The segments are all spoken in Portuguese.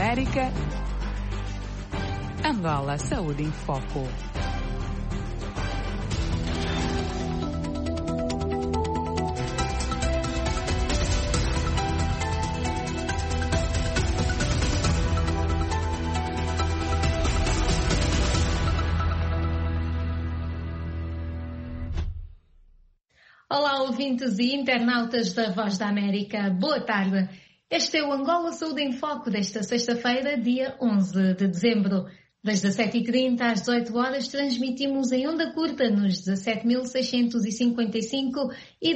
América. Angola Saúde em Foco. Olá, ouvintes e internautas da Voz da América. Boa tarde. Este é o Angola Saúde em Foco desta sexta-feira, dia 11 de dezembro. Das 17h30 às 18 horas transmitimos em onda curta nos 17.655 e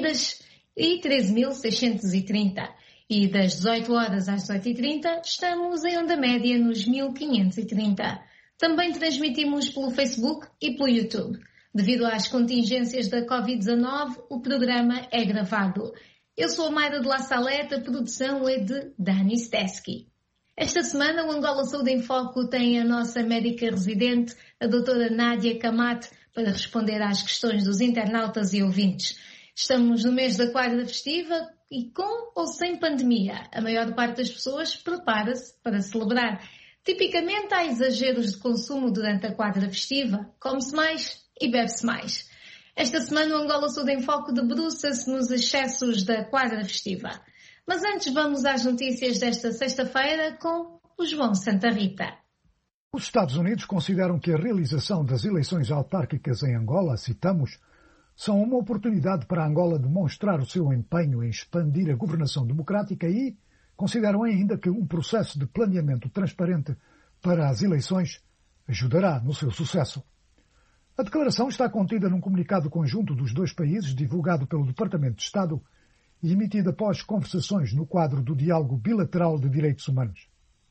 13.630. E das 18 horas às 18h30 estamos em onda média nos 1.530. Também transmitimos pelo Facebook e pelo YouTube. Devido às contingências da Covid-19, o programa é gravado. Eu sou a Mayra de La Salete, a produção é de Dani Steski. Esta semana o Angola Saúde em Foco tem a nossa médica residente, a doutora Nádia Camate, para responder às questões dos internautas e ouvintes. Estamos no mês da quadra festiva e com ou sem pandemia, a maior parte das pessoas prepara-se para celebrar. Tipicamente há exageros de consumo durante a quadra festiva, come-se mais e bebe-se mais. Esta semana o Angola Saúde em Foco debruça-se nos excessos da quadra festiva. Mas antes vamos às notícias desta sexta-feira com o João Santa Rita. Os Estados Unidos consideram que a realização das eleições autárquicas em Angola, citamos, são uma oportunidade para Angola demonstrar o seu empenho em expandir a governação democrática e consideram ainda que um processo de planeamento transparente para as eleições ajudará no seu sucesso. A declaração está contida num comunicado conjunto dos dois países, divulgado pelo Departamento de Estado e emitido após conversações no quadro do Diálogo Bilateral de Direitos Humanos.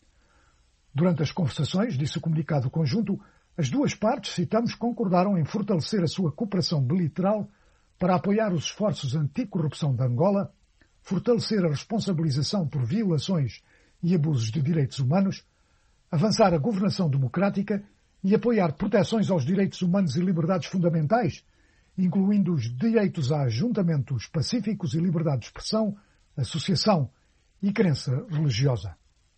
Durante as conversações, disse o comunicado conjunto, as duas partes, citamos, concordaram em fortalecer a sua cooperação bilateral para apoiar os esforços anticorrupção de Angola, fortalecer a responsabilização por violações e abusos de direitos humanos, avançar a governação democrática e apoiar proteções aos direitos humanos e liberdades fundamentais, incluindo os direitos a ajuntamentos pacíficos e liberdade de expressão, associação e crença religiosa.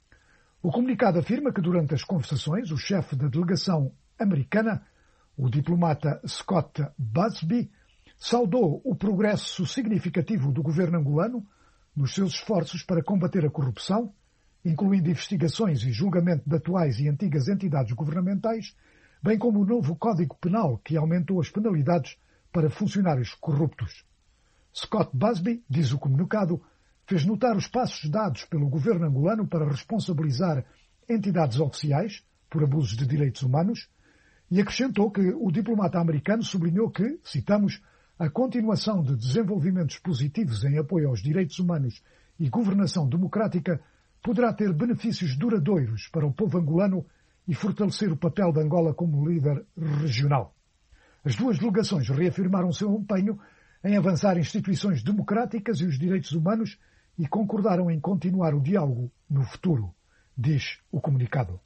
O comunicado afirma que durante as conversações o chefe da delegação americana, o diplomata Scott Busby, saudou o progresso significativo do governo angolano nos seus esforços para combater a corrupção, incluindo investigações e julgamento de atuais e antigas entidades governamentais, bem como o novo Código Penal, que aumentou as penalidades para funcionários corruptos. Scott Busby, diz o comunicado, fez notar os passos dados pelo governo angolano para responsabilizar entidades oficiais por abusos de direitos humanos e acrescentou que o diplomata americano sublinhou que, citamos, a continuação de desenvolvimentos positivos em apoio aos direitos humanos e governação democrática poderá ter benefícios duradouros para o povo angolano e fortalecer o papel de Angola como líder regional. As duas delegações reafirmaram seu empenho em avançar instituições democráticas e os direitos humanos e concordaram em continuar o diálogo no futuro, diz o comunicado.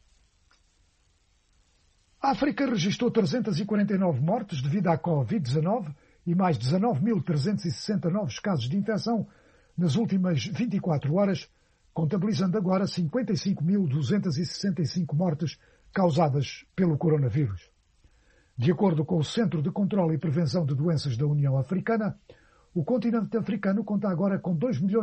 A África registrou 349 mortes devido à Covid-19 e mais 19.360 novos casos de infecção nas últimas 24 horas, contabilizando agora 55.265 mortes causadas pelo coronavírus. De acordo com o Centro de Controlo e Prevenção de Doenças da União Africana, o continente africano conta agora com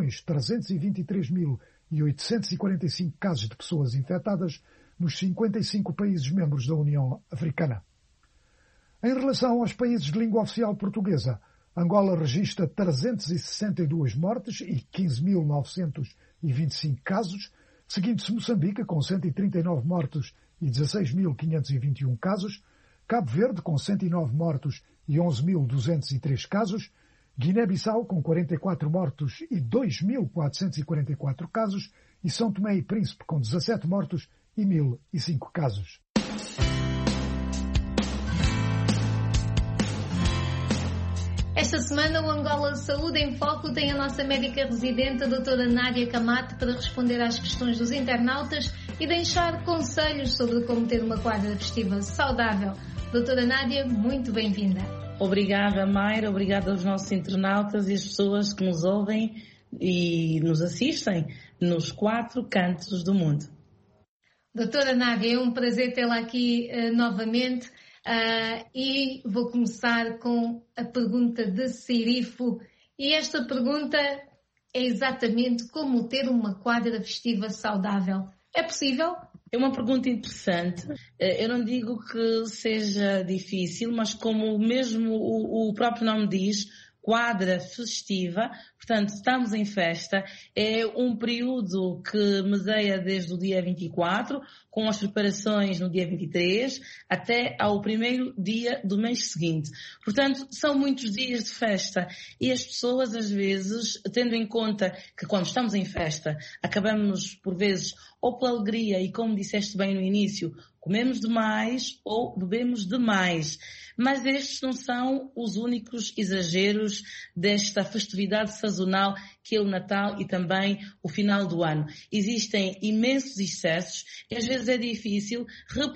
2.323.845 casos de pessoas infectadas nos 55 países membros da União Africana. Em relação aos países de língua oficial portuguesa, Angola registra 362 mortes e 15.925 casos, seguindo-se Moçambique com 139 mortos e 16.521 casos, Cabo Verde com 109 mortos e 11.203 casos, Guiné-Bissau com 44 mortos e 2.444 casos e São Tomé e Príncipe com 17 mortos e 1.005 casos. Esta semana o Angola Saúde em Foco tem a nossa médica residente, a doutora Nádia Camate, para responder às questões dos internautas e deixar conselhos sobre como ter uma quadra festiva saudável. Doutora Nádia, muito bem-vinda. Obrigada, Mayra, obrigada aos nossos internautas e as pessoas que nos ouvem e nos assistem nos 4 cantos do mundo. Doutora Nádia, é um prazer tê-la aqui novamente e vou começar com a pergunta de Cirifo. E esta pergunta é exatamente como ter uma quadra festiva saudável. É possível? É uma pergunta interessante. Eu não digo que seja difícil, mas como mesmo o próprio nome diz, quadra festiva, portanto, estamos em festa, é um período que meseia desde o dia 24, com as preparações no dia 23, até ao primeiro dia do mês seguinte. Portanto, são muitos dias de festa e as pessoas, às vezes, tendo em conta que quando estamos em festa, acabamos, por vezes, ou pela alegria e, como disseste bem no início, comemos demais ou bebemos demais. Mas estes não são os únicos exageros desta festividade sazonal que é o Natal e também o final do ano. Existem imensos excessos e às vezes é difícil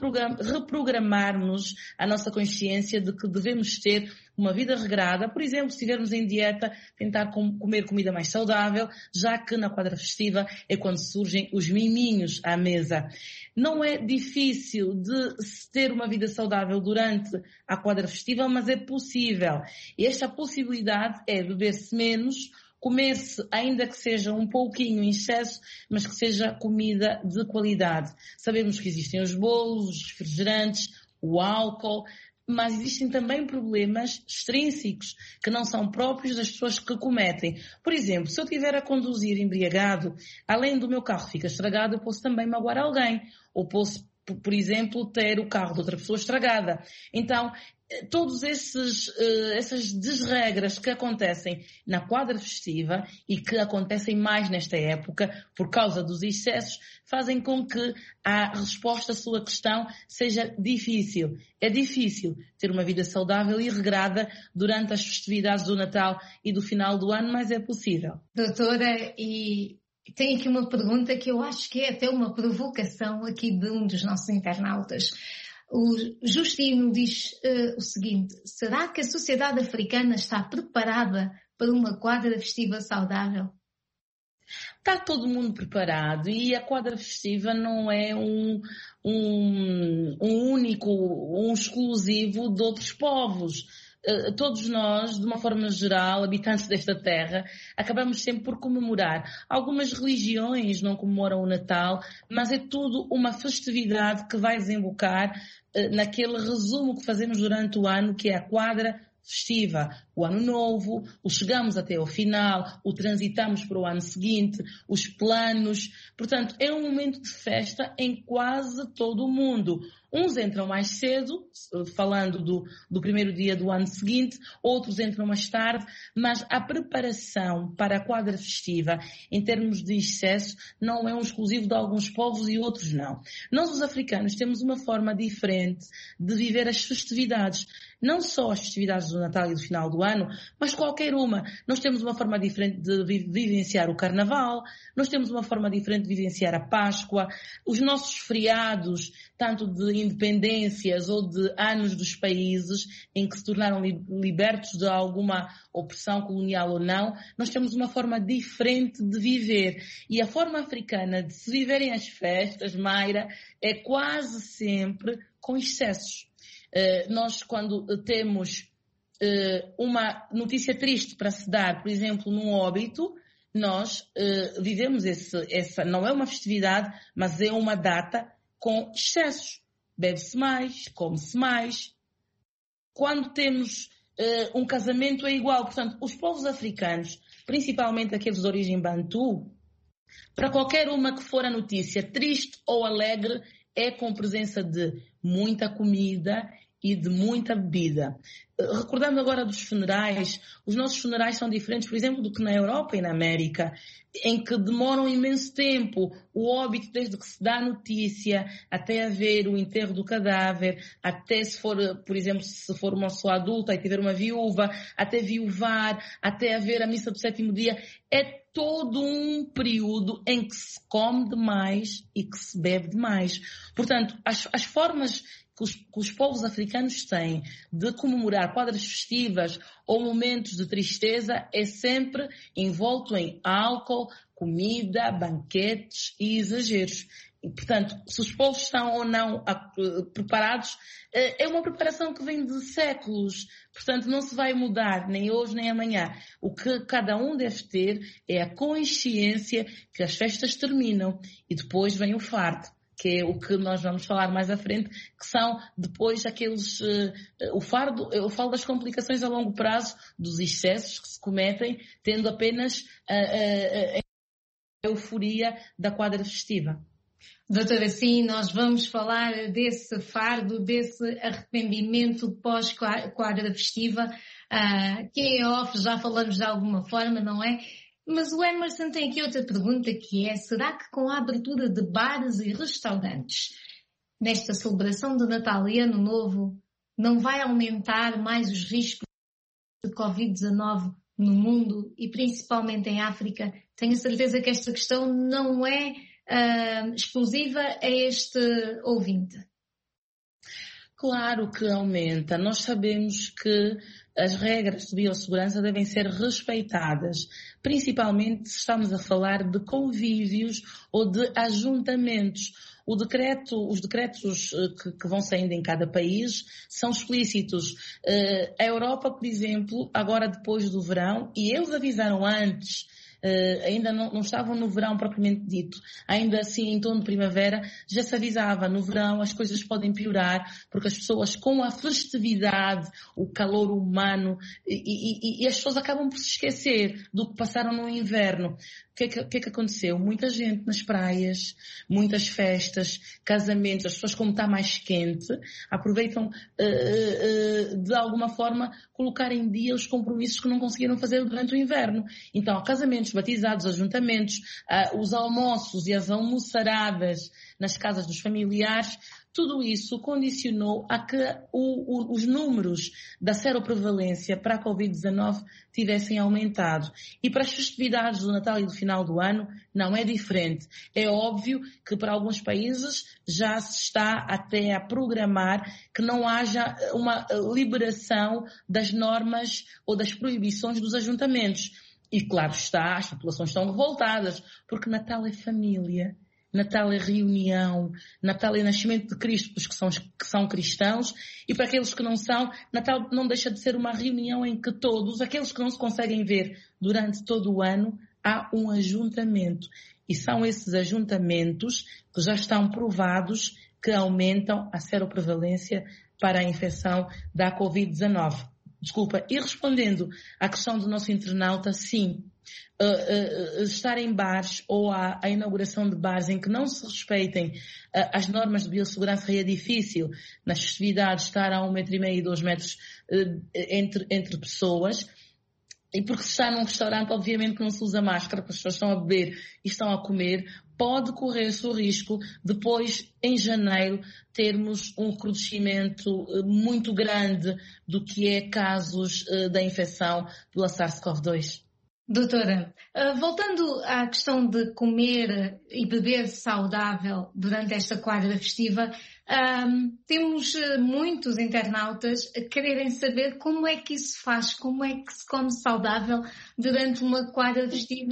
reprogramarmos a nossa consciência de que devemos ter uma vida regrada. Por exemplo, se estivermos em dieta, tentar comer comida mais saudável, já que na quadra festiva é quando surgem os miminhos à mesa. Não é difícil de se ter uma vida saudável durante a quadra festiva, mas é possível. E esta possibilidade é beber-se menos, comer-se, ainda que seja um pouquinho em excesso, mas que seja comida de qualidade. Sabemos que existem os bolos, os refrigerantes, o álcool, mas existem também problemas extrínsecos que não são próprios das pessoas que cometem. Por exemplo, se eu estiver a conduzir embriagado, além do meu carro ficar estragado, eu posso também magoar alguém. Ou posso, por exemplo, ter o carro de outra pessoa estragada. Então, todas essas desregras que acontecem na quadra festiva e que acontecem mais nesta época por causa dos excessos, fazem com que a resposta à sua questão seja difícil. É difícil ter uma vida saudável e regrada durante as festividades do Natal e do final do ano, mas é possível. Doutora, e tenho aqui uma pergunta que eu acho que é até uma provocação aqui de um dos nossos internautas. O Justino diz o seguinte: será que a sociedade africana está preparada para uma quadra festiva saudável? Está todo mundo preparado e a quadra festiva não é um exclusivo de outros povos. Todos nós, de uma forma geral, habitantes desta terra, acabamos sempre por comemorar. Algumas religiões não comemoram o Natal, mas é tudo uma festividade que vai desembocar naquele resumo que fazemos durante o ano, que é a quadra festiva, o ano novo, o chegamos até ao final, o transitamos para o ano seguinte, os planos. Portanto, é um momento de festa em quase todo o mundo. Uns entram mais cedo, falando do primeiro dia do ano seguinte, outros entram mais tarde, mas a preparação para a quadra festiva, em termos de excesso, não é um exclusivo de alguns povos e outros não. Nós, os africanos, temos uma forma diferente de viver as festividades. Não só as festividades do Natal e do final do ano, mas qualquer uma. Nós temos uma forma diferente de vivenciar o Carnaval, nós temos uma forma diferente de vivenciar a Páscoa, os nossos feriados, tanto de independências ou de anos dos países em que se tornaram libertos de alguma opressão colonial ou não, nós temos uma forma diferente de viver. E a forma africana de se viverem as festas, Mayra, é quase sempre com excessos. Nós, quando temos uma notícia triste para se dar, por exemplo, num óbito, nós vivemos essa, não é uma festividade, mas é uma data com excessos. Bebe-se mais, come-se mais. Quando temos um casamento é igual. Portanto, os povos africanos, principalmente aqueles de origem bantu, para qualquer uma que for a notícia, triste ou alegre, é com presença de muita comida e de muita bebida. Recordando agora dos funerais, os nossos funerais são diferentes, por exemplo, do que na Europa e na América, em que demoram imenso tempo o óbito, desde que se dá a notícia até haver o enterro do cadáver, até se for, por exemplo, se for uma pessoa adulta e tiver uma viúva, até viuvar, até haver a missa do sétimo dia. É todo um período em que se come demais e que se bebe demais. Portanto, as formas que os povos africanos têm de comemorar quadras festivas ou momentos de tristeza é sempre envolto em álcool, comida, banquetes e exageros. E, portanto, se os povos estão ou não preparados, é uma preparação que vem de séculos. Portanto, não se vai mudar nem hoje nem amanhã. O que cada um deve ter é a consciência que as festas terminam e depois vem o fardo, que é o que nós vamos falar mais à frente, que são depois aqueles, eu falo das complicações a longo prazo, dos excessos que se cometem, tendo apenas a euforia da quadra festiva. Doutora, sim, nós vamos falar desse fardo, desse arrependimento pós-quadra festiva, que em off já falamos de alguma forma, não é? Mas o Emerson tem aqui outra pergunta que é, será que com a abertura de bares e restaurantes, nesta celebração de Natal e Ano Novo, não vai aumentar mais os riscos de Covid-19 no mundo e principalmente em África? Tenho certeza que esta questão não é exclusiva a este ouvinte. Claro que aumenta. Nós sabemos que as regras de biossegurança devem ser respeitadas, principalmente se estamos a falar de convívios ou de ajuntamentos. Os decretos que vão saindo em cada país são explícitos. A Europa, por exemplo, agora depois do verão, e eles avisaram antes, ainda não estavam no verão propriamente dito, ainda assim em torno de primavera já se avisava, no verão as coisas podem piorar porque as pessoas com a festividade, o calor humano e as pessoas acabam por se esquecer do que passaram no inverno. O que é que aconteceu? Muita gente nas praias, muitas festas, casamentos, as pessoas como está mais quente, aproveitam de alguma forma colocar em dia os compromissos que não conseguiram fazer durante o inverno. Então, casamentos, batizados, ajuntamentos, os almoços e as almoçaradas nas casas dos familiares, tudo isso condicionou a que os números da seroprevalência para a Covid-19 tivessem aumentado. E para as festividades do Natal e do final do ano não é diferente. É óbvio que para alguns países já se está até a programar que não haja uma liberação das normas ou das proibições dos ajuntamentos. E claro está, as populações estão revoltadas, porque Natal é família. Natal é reunião, Natal é nascimento de Cristo para os que são cristãos e para aqueles que não são, Natal não deixa de ser uma reunião em que todos, aqueles que não se conseguem ver durante todo o ano, há um ajuntamento. E são esses ajuntamentos que já estão provados que aumentam a seroprevalência para a infecção da Covid-19. Desculpa, e respondendo à questão do nosso internauta, sim. Estar em bares ou a inauguração de bares em que não se respeitem as normas de biossegurança é difícil. Nas festividades estar a 1,5 m, 2 metros entre pessoas. E porque se está num restaurante, obviamente que não se usa máscara, porque as pessoas estão a beber e estão a comer, pode correr-se o risco, depois, em janeiro, termos um recrudescimento muito grande do que é casos da infecção pela SARS-CoV-2. Doutora, voltando à questão de comer e beber saudável durante esta quadra festiva, temos muitos internautas a quererem saber como é que isso se faz, como é que se come saudável durante uma quadra festiva.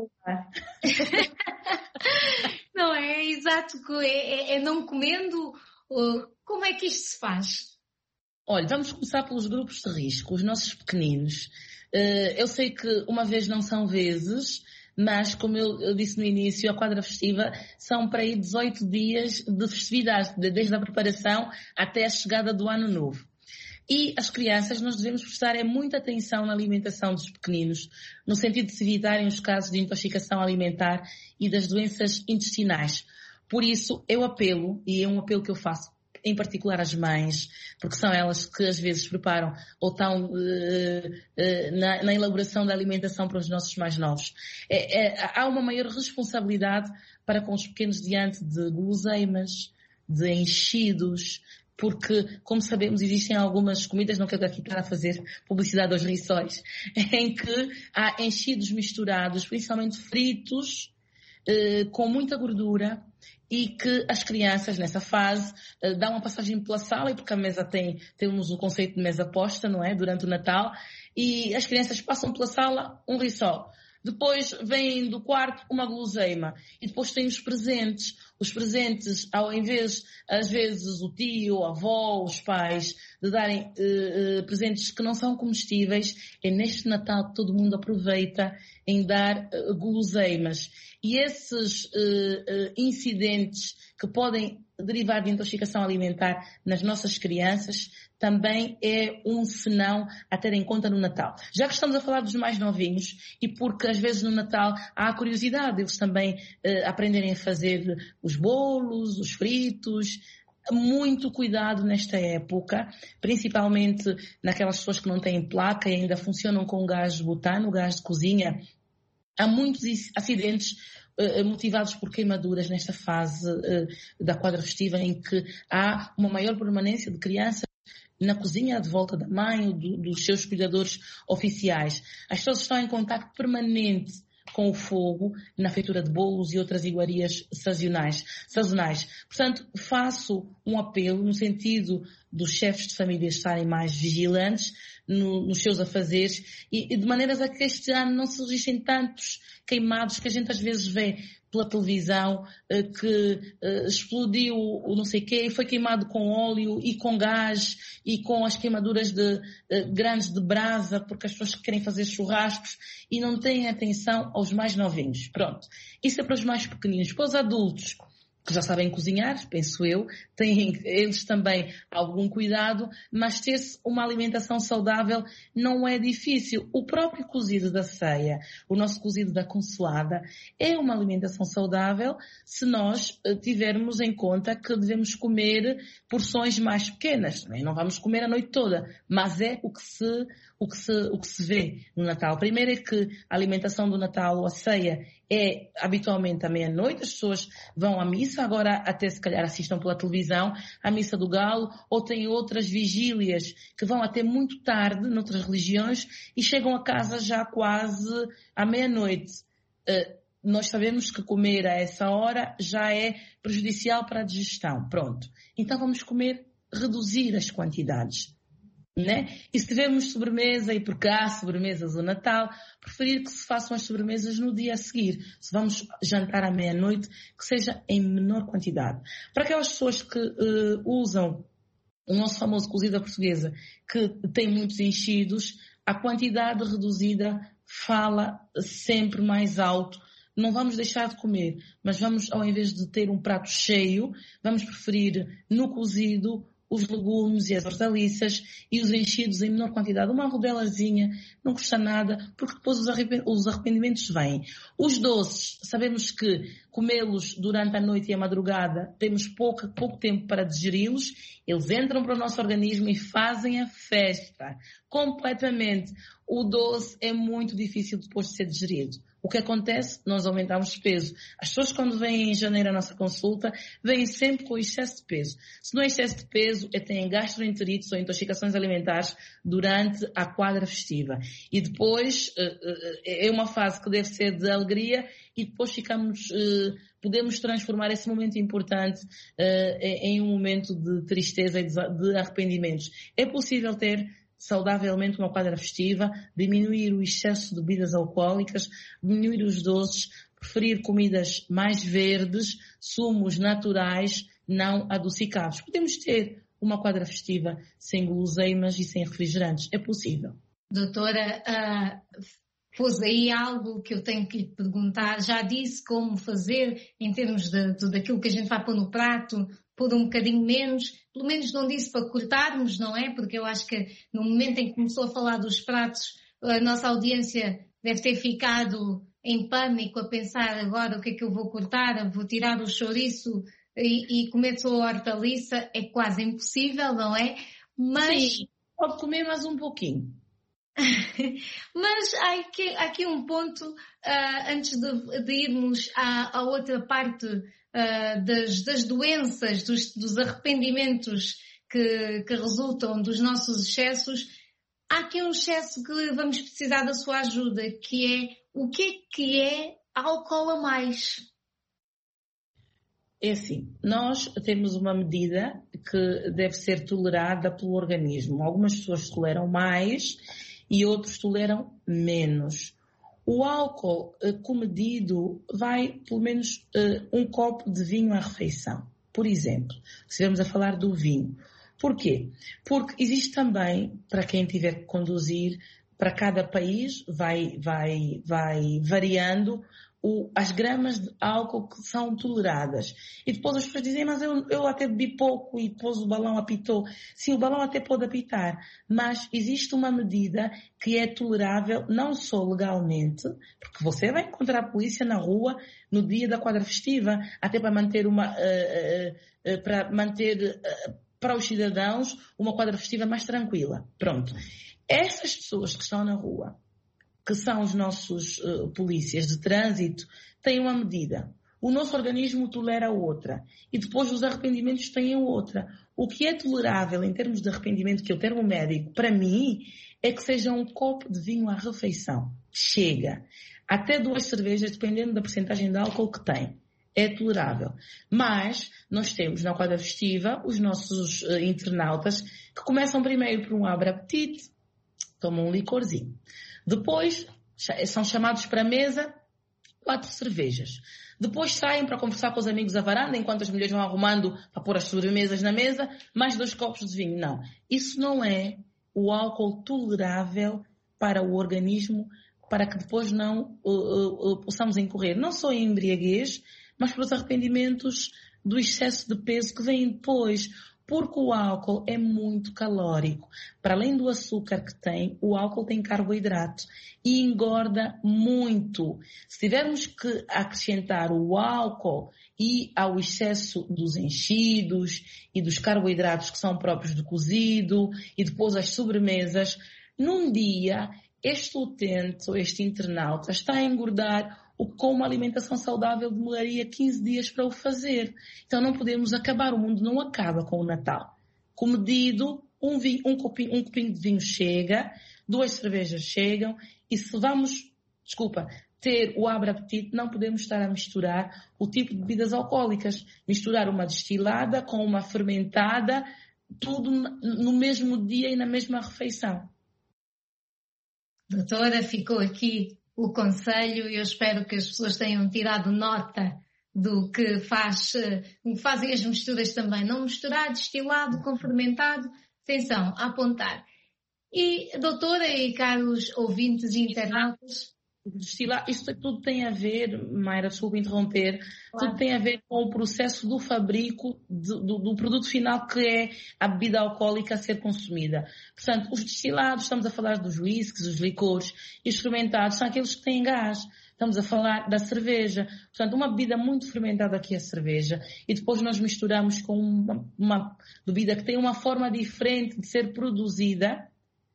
Não é? Exato, é não comendo. Como é que isto se faz? Olha, vamos começar pelos grupos de risco, os nossos pequeninos. Eu sei que uma vez não são vezes, mas como eu disse no início, a quadra festiva são para aí 18 dias de festividade, desde a preparação até a chegada do ano novo. E as crianças, nós devemos prestar muita atenção na alimentação dos pequeninos, no sentido de se evitarem os casos de intoxicação alimentar e das doenças intestinais. Por isso, eu apelo, e é um apelo que eu faço, em particular as mães, porque são elas que às vezes preparam ou estão na elaboração da alimentação para os nossos mais novos. Há uma maior responsabilidade para com os pequenos diante de guloseimas, de enchidos, porque, como sabemos, existem algumas comidas, não quero aqui estar a fazer publicidade aos rissóis, em que há enchidos misturados, principalmente fritos, com muita gordura, e que as crianças nessa fase dão uma passagem pela sala, e porque a mesa temos o conceito de mesa posta, não é? Durante o Natal, e as crianças passam pela sala um rissol. Depois vem do quarto uma guloseima. E depois tem os presentes. Os presentes, ao invés, às vezes, o tio, a avó, os pais, de darem presentes que não são comestíveis, é neste Natal que todo mundo aproveita em dar guloseimas. E esses incidentes que podem derivar de intoxicação alimentar nas nossas crianças também é um senão a ter em conta no Natal. Já que estamos a falar dos mais novinhos, e porque às vezes no Natal há a curiosidade, eles também aprenderem a fazer os bolos, os fritos. Muito cuidado nesta época, principalmente naquelas pessoas que não têm placa e ainda funcionam com gás butano, gás de cozinha. Há muitos acidentes motivados por queimaduras nesta fase da quadra festiva, em que há uma maior permanência de crianças na cozinha de volta da mãe ou dos seus cuidadores oficiais. As pessoas estão em contacto permanente com o fogo na feitura de bolos e outras iguarias sazonais. Portanto, faço um apelo no sentido dos chefes de família estarem mais vigilantes nos seus afazeres e de maneiras a que este ano não se registrem tantos queimados que a gente às vezes vê pela televisão, que explodiu o não sei o quê, e foi queimado com óleo e com gás e com as queimaduras grandes de brasa, porque as pessoas querem fazer churrascos e não têm atenção aos mais novinhos. Pronto. Isso é para os mais pequeninos. Para os adultos, que já sabem cozinhar, penso eu, têm eles também algum cuidado, mas ter-se uma alimentação saudável não é difícil. O próprio cozido da ceia, o nosso cozido da consoada, é uma alimentação saudável se nós tivermos em conta que devemos comer porções mais pequenas. Também não vamos comer a noite toda, mas é o que se vê no Natal. Primeiro é que a alimentação do Natal ou a ceia é habitualmente à meia-noite, as pessoas vão à missa, agora até se calhar assistam pela televisão à missa do galo, ou têm outras vigílias que vão até muito tarde, noutras religiões, e chegam a casa já quase à meia-noite. Nós sabemos que comer a essa hora já é prejudicial para a digestão. Pronto. Então vamos reduzir as quantidades. Né? E se tivermos sobremesa, e porque há sobremesas no Natal, preferir que se façam as sobremesas no dia a seguir. Se vamos jantar à meia-noite, que seja em menor quantidade. Para aquelas pessoas que usam o nosso famoso cozido à portuguesa, que tem muitos enchidos, a quantidade reduzida fala sempre mais alto. Não vamos deixar de comer, mas vamos, ao invés de ter um prato cheio, vamos preferir no cozido os legumes e as hortaliças e os enchidos em menor quantidade. Uma rodelazinha não custa nada, porque depois os arrependimentos vêm. Os doces, sabemos que comê-los durante a noite e a madrugada, temos pouco tempo para digeri-los, eles entram para o nosso organismo e fazem a festa completamente. O doce é muito difícil depois de ser digerido. O que acontece? Nós aumentamos peso. As pessoas, quando vêm em janeiro à nossa consulta, vêm sempre com excesso de peso. Se não é excesso de peso, têm gastroenterites ou intoxicações alimentares durante a quadra festiva. E depois, é uma fase que deve ser de alegria e depois podemos transformar esse momento importante em um momento de tristeza e de arrependimentos. É possível ter saudavelmente uma quadra festiva, diminuir o excesso de bebidas alcoólicas, diminuir os doces, preferir comidas mais verdes, sumos naturais, não adocicados. Podemos ter uma quadra festiva sem guloseimas e sem refrigerantes. É possível. Doutora, pôs aí algo que eu tenho que lhe perguntar. Já disse como fazer em termos daquilo que a gente vai pôr no prato, pôr um bocadinho menos, pelo menos não disse para cortarmos, não é? Porque eu acho que no momento em que começou a falar dos pratos, a nossa audiência deve ter ficado em pânico a pensar agora o que é que eu vou cortar, vou tirar o chouriço e comer só a hortaliça, é quase impossível, não é? Mas sim, pode comer mais um pouquinho. Mas há aqui um ponto, antes de irmos à outra parte das doenças, dos arrependimentos que resultam dos nossos excessos, há aqui um excesso que vamos precisar da sua ajuda, que é o que é álcool a mais? É assim, nós temos uma medida que deve ser tolerada pelo organismo. Algumas pessoas toleram mais e outros toleram menos. O álcool comedido vai pelo menos um copo de vinho à refeição. Por exemplo, se estivermos a falar do vinho. Porquê? Porque existe também, para quem tiver que conduzir, para cada país vai variando as gramas de álcool que são toleradas. E depois as pessoas dizem, mas eu até bebi pouco e depois o balão apitou. Sim, o balão até pode apitar, mas existe uma medida que é tolerável não só legalmente, porque você vai encontrar a polícia na rua no dia da quadra festiva, até para manter para os cidadãos uma quadra festiva mais tranquila. Pronto. Essas pessoas que estão na rua, que são os nossos polícias de trânsito, têm uma medida. O nosso organismo tolera outra. E depois os arrependimentos têm outra. O que é tolerável em termos de arrependimento, que é o termo médico, para mim, é que seja um copo de vinho à refeição. Chega. Até 2 cervejas, dependendo da porcentagem de álcool que tem. É tolerável. Mas nós temos na quadra festiva os nossos internautas que começam primeiro por um abre-apetite, tomam um licorzinho. Depois são chamados para a mesa 4 cervejas. Depois saem para conversar com os amigos à varanda, enquanto as mulheres vão arrumando para pôr as sobremesas na mesa, mais 2 copos de vinho. Não. Isso não é o álcool tolerável para o organismo, para que depois não possamos incorrer não só em embriaguez, mas pelos arrependimentos do excesso de peso que vem depois. Porque o álcool é muito calórico. Para além do açúcar que tem, o álcool tem carboidrato e engorda muito. Se tivermos que acrescentar o álcool e ao excesso dos enchidos e dos carboidratos que são próprios do cozido e depois as sobremesas, num dia, este utente, este internauta, está a engordar o que com uma alimentação saudável demoraria 15 dias para o fazer. Então não podemos acabar, o mundo não acaba com o Natal. Comedido, um copinho de vinho chega, 2 cervejas chegam, e se vamos, ter o abre-apetite, não podemos estar a misturar o tipo de bebidas alcoólicas. Misturar uma destilada com uma fermentada, tudo no mesmo dia e na mesma refeição. Doutora, ficou aqui o conselho e eu espero que as pessoas tenham tirado nota do que fazem as misturas também. Não misturar destilado com fermentado. Atenção, a apontar. E, doutora e caros ouvintes e internautas... Destilar, isto tudo tem a ver, Mayra, desculpa interromper, claro. Tudo tem a ver com o processo do fabrico do produto final, que é a bebida alcoólica a ser consumida. Portanto, os destilados, estamos a falar dos whiskies, os licores, e os fermentados são aqueles que têm gás. Estamos a falar da cerveja. Portanto, uma bebida muito fermentada que é a cerveja, e depois nós misturamos com uma bebida que tem uma forma diferente de ser produzida.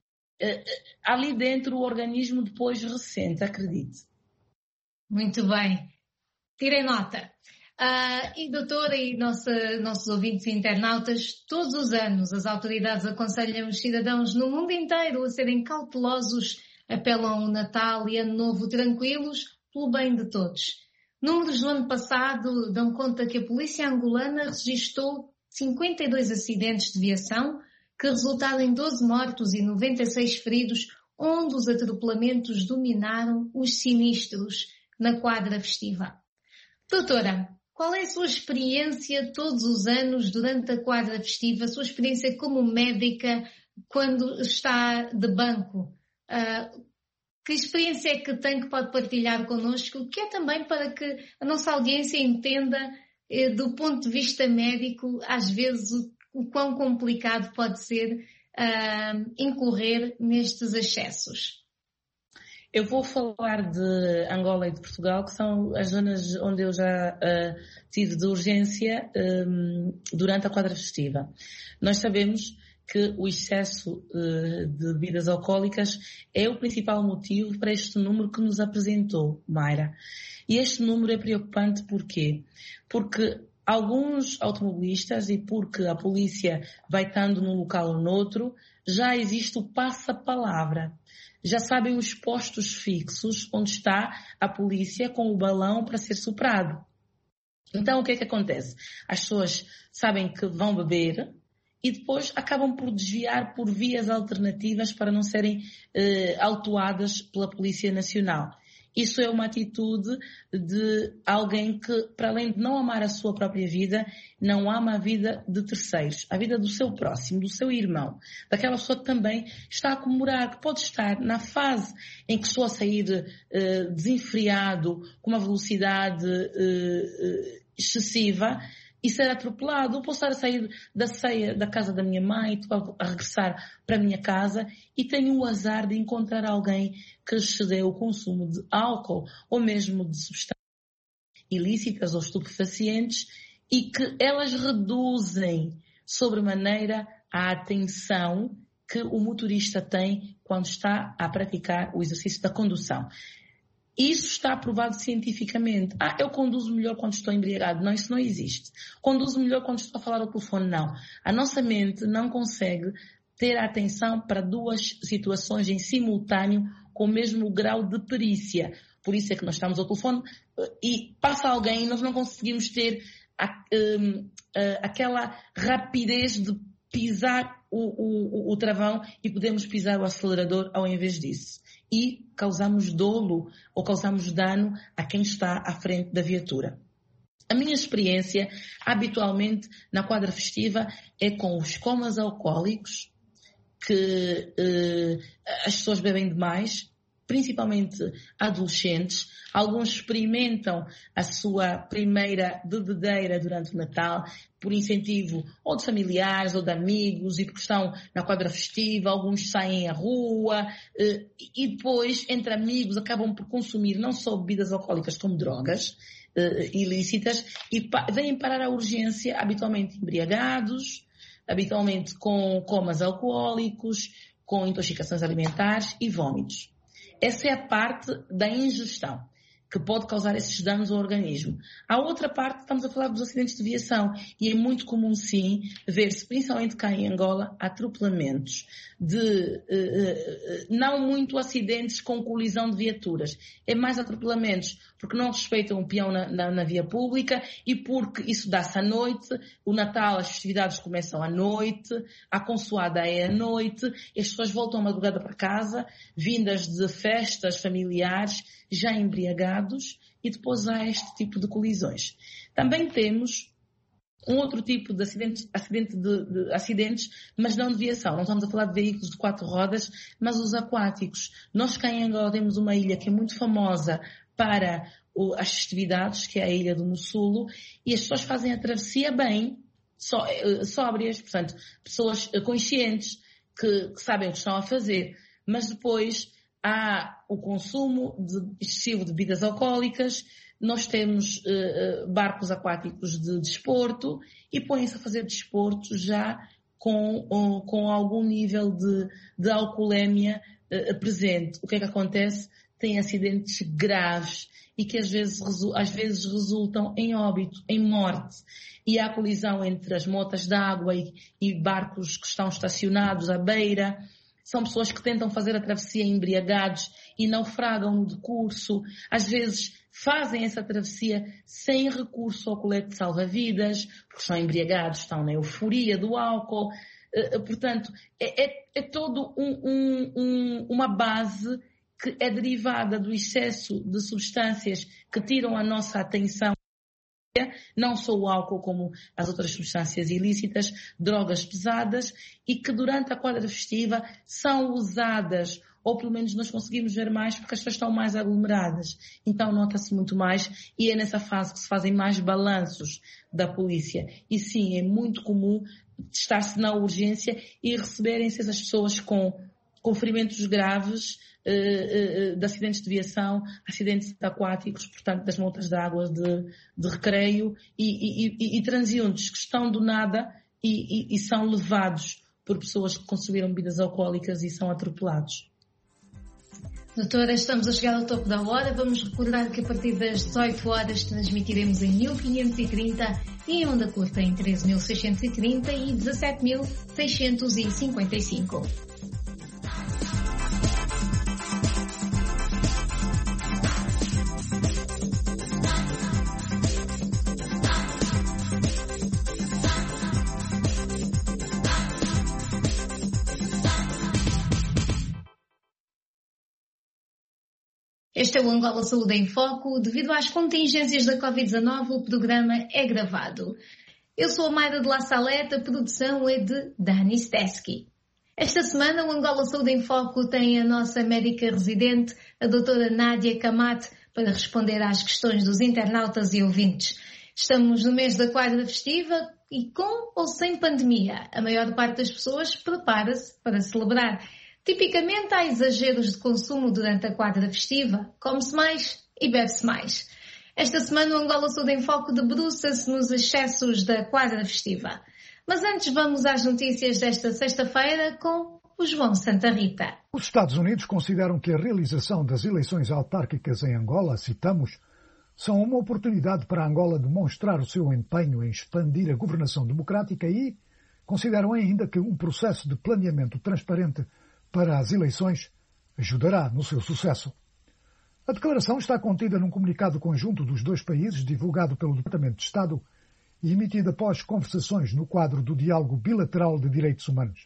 Ali dentro o organismo depois ressente, acredite. Muito bem. Tirei nota. E doutora e nossos ouvintes e internautas, todos os anos as autoridades aconselham os cidadãos no mundo inteiro a serem cautelosos, apelam o Natal e Ano Novo tranquilos pelo bem de todos. Números do ano passado dão conta que a polícia angolana registrou 52 acidentes de viação, que resultaram em 12 mortos e 96 feridos, onde os atropelamentos dominaram os sinistros na quadra festiva. Doutora, qual é a sua experiência todos os anos durante a quadra festiva, a sua experiência como médica quando está de banco? Que experiência é que tem que pode partilhar connosco, que é também para que a nossa audiência entenda, do ponto de vista médico, às vezes o quão complicado pode ser incorrer nestes excessos? Eu vou falar de Angola e de Portugal, que são as zonas onde eu já tive de urgência durante a quadra festiva. Nós sabemos que o excesso de bebidas alcoólicas é o principal motivo para este número que nos apresentou, Mayra. E este número é preocupante porquê? Porque alguns automobilistas, e porque a polícia vai estando num local ou noutro, já existe o passa-palavra. Já sabem os postos fixos onde está a polícia com o balão para ser soprado. Então o que é que acontece? As pessoas sabem que vão beber e depois acabam por desviar por vias alternativas para não serem autuadas pela Polícia Nacional. Isso é uma atitude de alguém que, para além de não amar a sua própria vida, não ama a vida de terceiros, a vida do seu próximo, do seu irmão, daquela pessoa que também está a comemorar, que pode estar na fase em que estou a sair desenfreado, com uma velocidade excessiva, e ser atropelado. Eu posso estar a sair da ceia da casa da minha mãe, estou a regressar para a minha casa e tenho o azar de encontrar alguém que excedeu o consumo de álcool ou mesmo de substâncias ilícitas ou estupefacientes e que elas reduzem sobremaneira a atenção que o motorista tem quando está a praticar o exercício da condução. Isso está aprovado cientificamente. Eu conduzo melhor quando estou embriagado. Não, isso não existe. Conduzo melhor quando estou a falar ao telefone. Não. A nossa mente não consegue ter a atenção para duas situações em simultâneo com o mesmo grau de perícia. Por isso é que nós estamos ao telefone e passa alguém e nós não conseguimos ter aquela rapidez de pisar o travão e podemos pisar o acelerador ao invés disso. E causamos dolo ou causamos dano a quem está à frente da viatura. A minha experiência, habitualmente, na quadra festiva, é com os comas alcoólicos, que as pessoas bebem demais, principalmente adolescentes. Alguns experimentam a sua primeira bebedeira durante o Natal, por incentivo ou de familiares ou de amigos e porque estão na quadra festiva. Alguns saem à rua e depois, entre amigos, acabam por consumir não só bebidas alcoólicas como drogas ilícitas e vêm parar à urgência, habitualmente embriagados, habitualmente com comas alcoólicos, com intoxicações alimentares e vômitos. Essa é a parte da ingestão, que pode causar esses danos ao organismo. A outra parte, estamos a falar dos acidentes de viação, e é muito comum, sim, ver-se, principalmente cá em Angola, atropelamentos de, não muito acidentes com colisão de viaturas, é mais atropelamentos porque não respeitam o peão na via pública e porque isso dá-se à noite, o Natal, as festividades começam à noite, a consoada é à noite, e as pessoas voltam à madrugada para casa, vindas de festas familiares, já embriagados, e depois há este tipo de colisões. Também temos um outro tipo de acidentes, mas não de viação. Não estamos a falar de veículos de 4 rodas, mas os aquáticos. Nós cá em Angola temos uma ilha que é muito famosa para as festividades, que é a Ilha do Mussulo, e as pessoas fazem a travessia bem, sóbrias, portanto, pessoas conscientes que sabem o que estão a fazer, mas depois há o consumo excessivo de bebidas alcoólicas, nós temos barcos aquáticos de desporto e põem-se a fazer desporto já com algum nível de alcoolemia presente. O que é que acontece? Tem acidentes graves e que às vezes resultam em óbito, em morte. E há colisão entre as motas de água e barcos que estão estacionados à beira. São pessoas que tentam fazer a travessia embriagados e naufragam no decurso. Às vezes fazem essa travessia sem recurso ao colete de salva-vidas, porque estão embriagados, estão na euforia do álcool. Portanto, é todo uma base que é derivada do excesso de substâncias que tiram a nossa atenção, não só o álcool como as outras substâncias ilícitas, drogas pesadas, e que durante a quadra festiva são usadas, ou pelo menos nós conseguimos ver mais porque as pessoas estão mais aglomeradas. Então nota-se muito mais e é nessa fase que se fazem mais balanços da polícia. E sim, é muito comum estar-se na urgência e receberem-se essas pessoas com ferimentos graves, de acidentes de viação, acidentes aquáticos, portanto das motas de água de recreio e transeuntes que estão do nada e são levados por pessoas que consumiram bebidas alcoólicas e são atropelados. Doutora, estamos a chegar ao topo da hora. Vamos recordar que a partir das 18 horas transmitiremos em 1530 e em onda curta em 13.630 e 17.655. Este é o Angola Saúde em Foco. Devido às contingências da Covid-19, o programa é gravado. Eu sou a Mayra de La Salete, a produção é de Dani Stesky. Esta semana o Angola Saúde em Foco tem a nossa médica residente, a doutora Nádia Camate, para responder às questões dos internautas e ouvintes. Estamos no mês da quadra festiva e com ou sem pandemia, a maior parte das pessoas prepara-se para celebrar. Tipicamente há exageros de consumo durante a quadra festiva, come-se mais e bebe-se mais. Esta semana o Angola Saúde em Foco debruça-se nos excessos da quadra festiva. Mas antes vamos às notícias desta sexta-feira com o João Santa Rita. Os Estados Unidos consideram que a realização das eleições autárquicas em Angola, citamos, são uma oportunidade para Angola demonstrar o seu empenho em expandir a governação democrática e consideram ainda que um processo de planeamento transparente para as eleições ajudará no seu sucesso. A declaração está contida num comunicado conjunto dos dois países, divulgado pelo Departamento de Estado e emitido após conversações no quadro do Diálogo Bilateral de Direitos Humanos.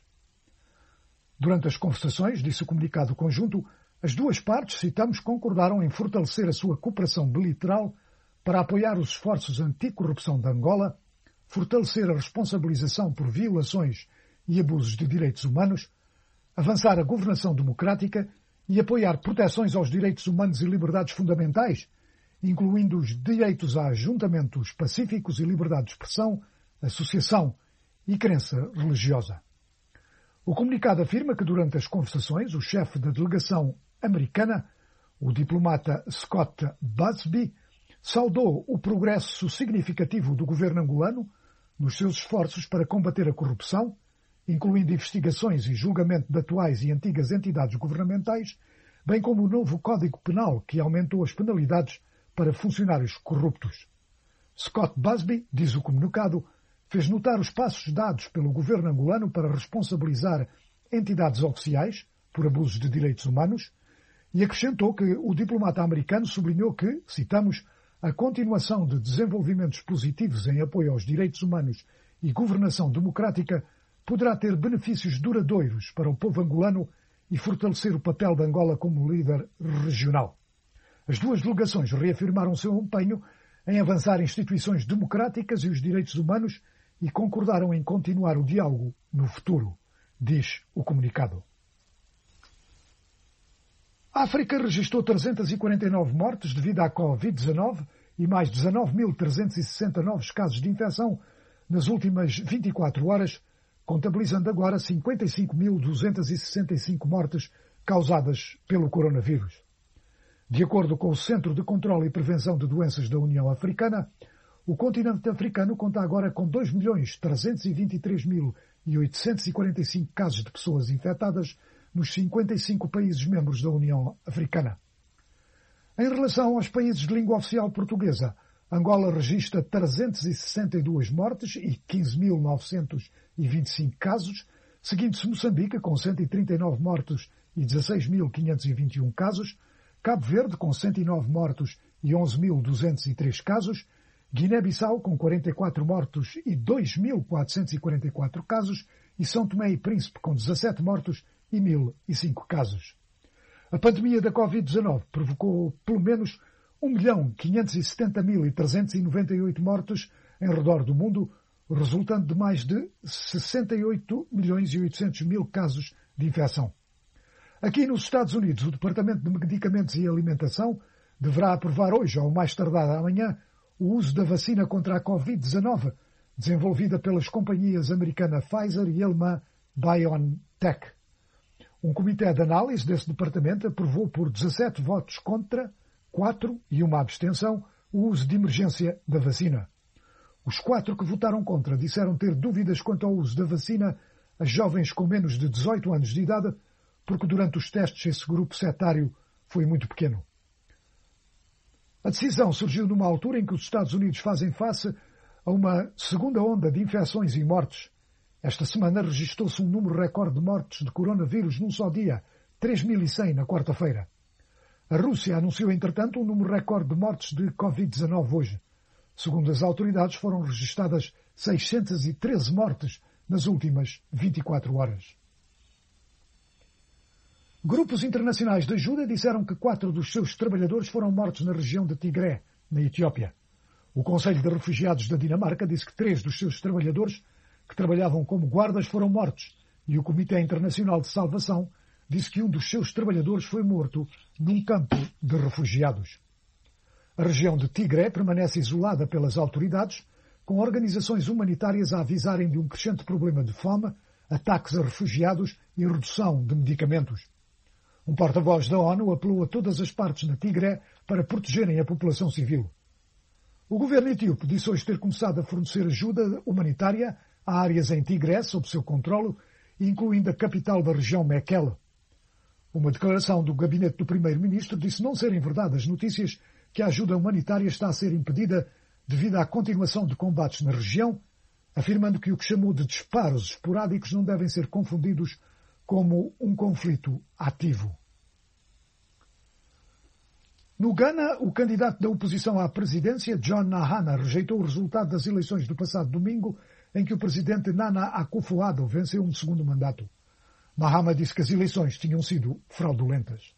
Durante as conversações, disse o comunicado conjunto, as duas partes, citamos, concordaram em fortalecer a sua cooperação bilateral para apoiar os esforços anticorrupção de Angola, fortalecer a responsabilização por violações e abusos de direitos humanos, avançar a governação democrática e apoiar proteções aos direitos humanos e liberdades fundamentais, incluindo os direitos a ajuntamentos pacíficos e liberdade de expressão, associação e crença religiosa. O comunicado afirma que durante as conversações o chefe da delegação americana, o diplomata Scott Busby, saudou o progresso significativo do governo angolano nos seus esforços para combater a corrupção, incluindo investigações e julgamento de atuais e antigas entidades governamentais, bem como o novo Código Penal que aumentou as penalidades para funcionários corruptos. Scott Busby, diz o comunicado, fez notar os passos dados pelo governo angolano para responsabilizar entidades oficiais por abusos de direitos humanos e acrescentou que o diplomata americano sublinhou que, citamos, a continuação de desenvolvimentos positivos em apoio aos direitos humanos e governação democrática poderá ter benefícios duradouros para o povo angolano e fortalecer o papel de Angola como líder regional. As duas delegações reafirmaram seu empenho em avançar instituições democráticas e os direitos humanos e concordaram em continuar o diálogo no futuro, diz o comunicado. A África registrou 349 mortes devido à Covid-19 e mais 19.360 novos casos de infecção nas últimas 24 horas, contabilizando agora 55.265 mortes causadas pelo coronavírus. De acordo com o Centro de Controlo e Prevenção de Doenças da União Africana, o continente africano conta agora com 2.323.845 casos de pessoas infectadas nos 55 países membros da União Africana. Em relação aos países de língua oficial portuguesa, Angola registra 362 mortes e 15.925 casos, seguindo-se Moçambique com 139 mortos e 16.521 casos, Cabo Verde com 109 mortos e 11.203 casos, Guiné-Bissau com 44 mortos e 2.444 casos e São Tomé e Príncipe com 17 mortos e 1.005 casos. A pandemia da Covid-19 provocou pelo menos 1.570.398 mortes em redor do mundo, resultando de mais de 68.800.000 casos de infecção. Aqui nos Estados Unidos, o Departamento de Medicamentos e Alimentação deverá aprovar hoje, ou mais tardar amanhã, o uso da vacina contra a Covid-19, desenvolvida pelas companhias americana Pfizer e alemã BioNTech. Um comitê de análise desse departamento aprovou por 17 votos contra, 4 e uma abstenção, o uso de emergência da vacina. Os 4 que votaram contra disseram ter dúvidas quanto ao uso da vacina a jovens com menos de 18 anos de idade, porque durante os testes esse grupo setário foi muito pequeno. A decisão surgiu numa altura em que os Estados Unidos fazem face a uma segunda onda de infecções e mortes. Esta semana registrou-se um número recorde de mortes de coronavírus num só dia, 3.100 na quarta-feira. A Rússia anunciou, entretanto, um número recorde de mortes de Covid-19 hoje. Segundo as autoridades, foram registradas 613 mortes nas últimas 24 horas. Grupos internacionais de ajuda disseram que 4 dos seus trabalhadores foram mortos na região de Tigré, na Etiópia. O Conselho de Refugiados da Dinamarca disse que 3 dos seus trabalhadores, que trabalhavam como guardas, foram mortos, e o Comitê Internacional de Salvação disse que um dos seus trabalhadores foi morto num campo de refugiados. A região de Tigré permanece isolada pelas autoridades, com organizações humanitárias a avisarem de um crescente problema de fome, ataques a refugiados e redução de medicamentos. Um porta-voz da ONU apelou a todas as partes na Tigré para protegerem a população civil. O governo etíope disse hoje ter começado a fornecer ajuda humanitária a áreas em Tigré sob seu controle, incluindo a capital da região Mekelle. Uma declaração do gabinete do primeiro-ministro disse não serem verdade as notícias que a ajuda humanitária está a ser impedida devido à continuação de combates na região, afirmando que o que chamou de disparos esporádicos não devem ser confundidos como um conflito ativo. No Ghana, o candidato da oposição à presidência, John Mahama, rejeitou o resultado das eleições do passado domingo, em que o presidente Nana Akufo-Addo venceu um segundo mandato. Mahama disse que as eleições tinham sido fraudulentas.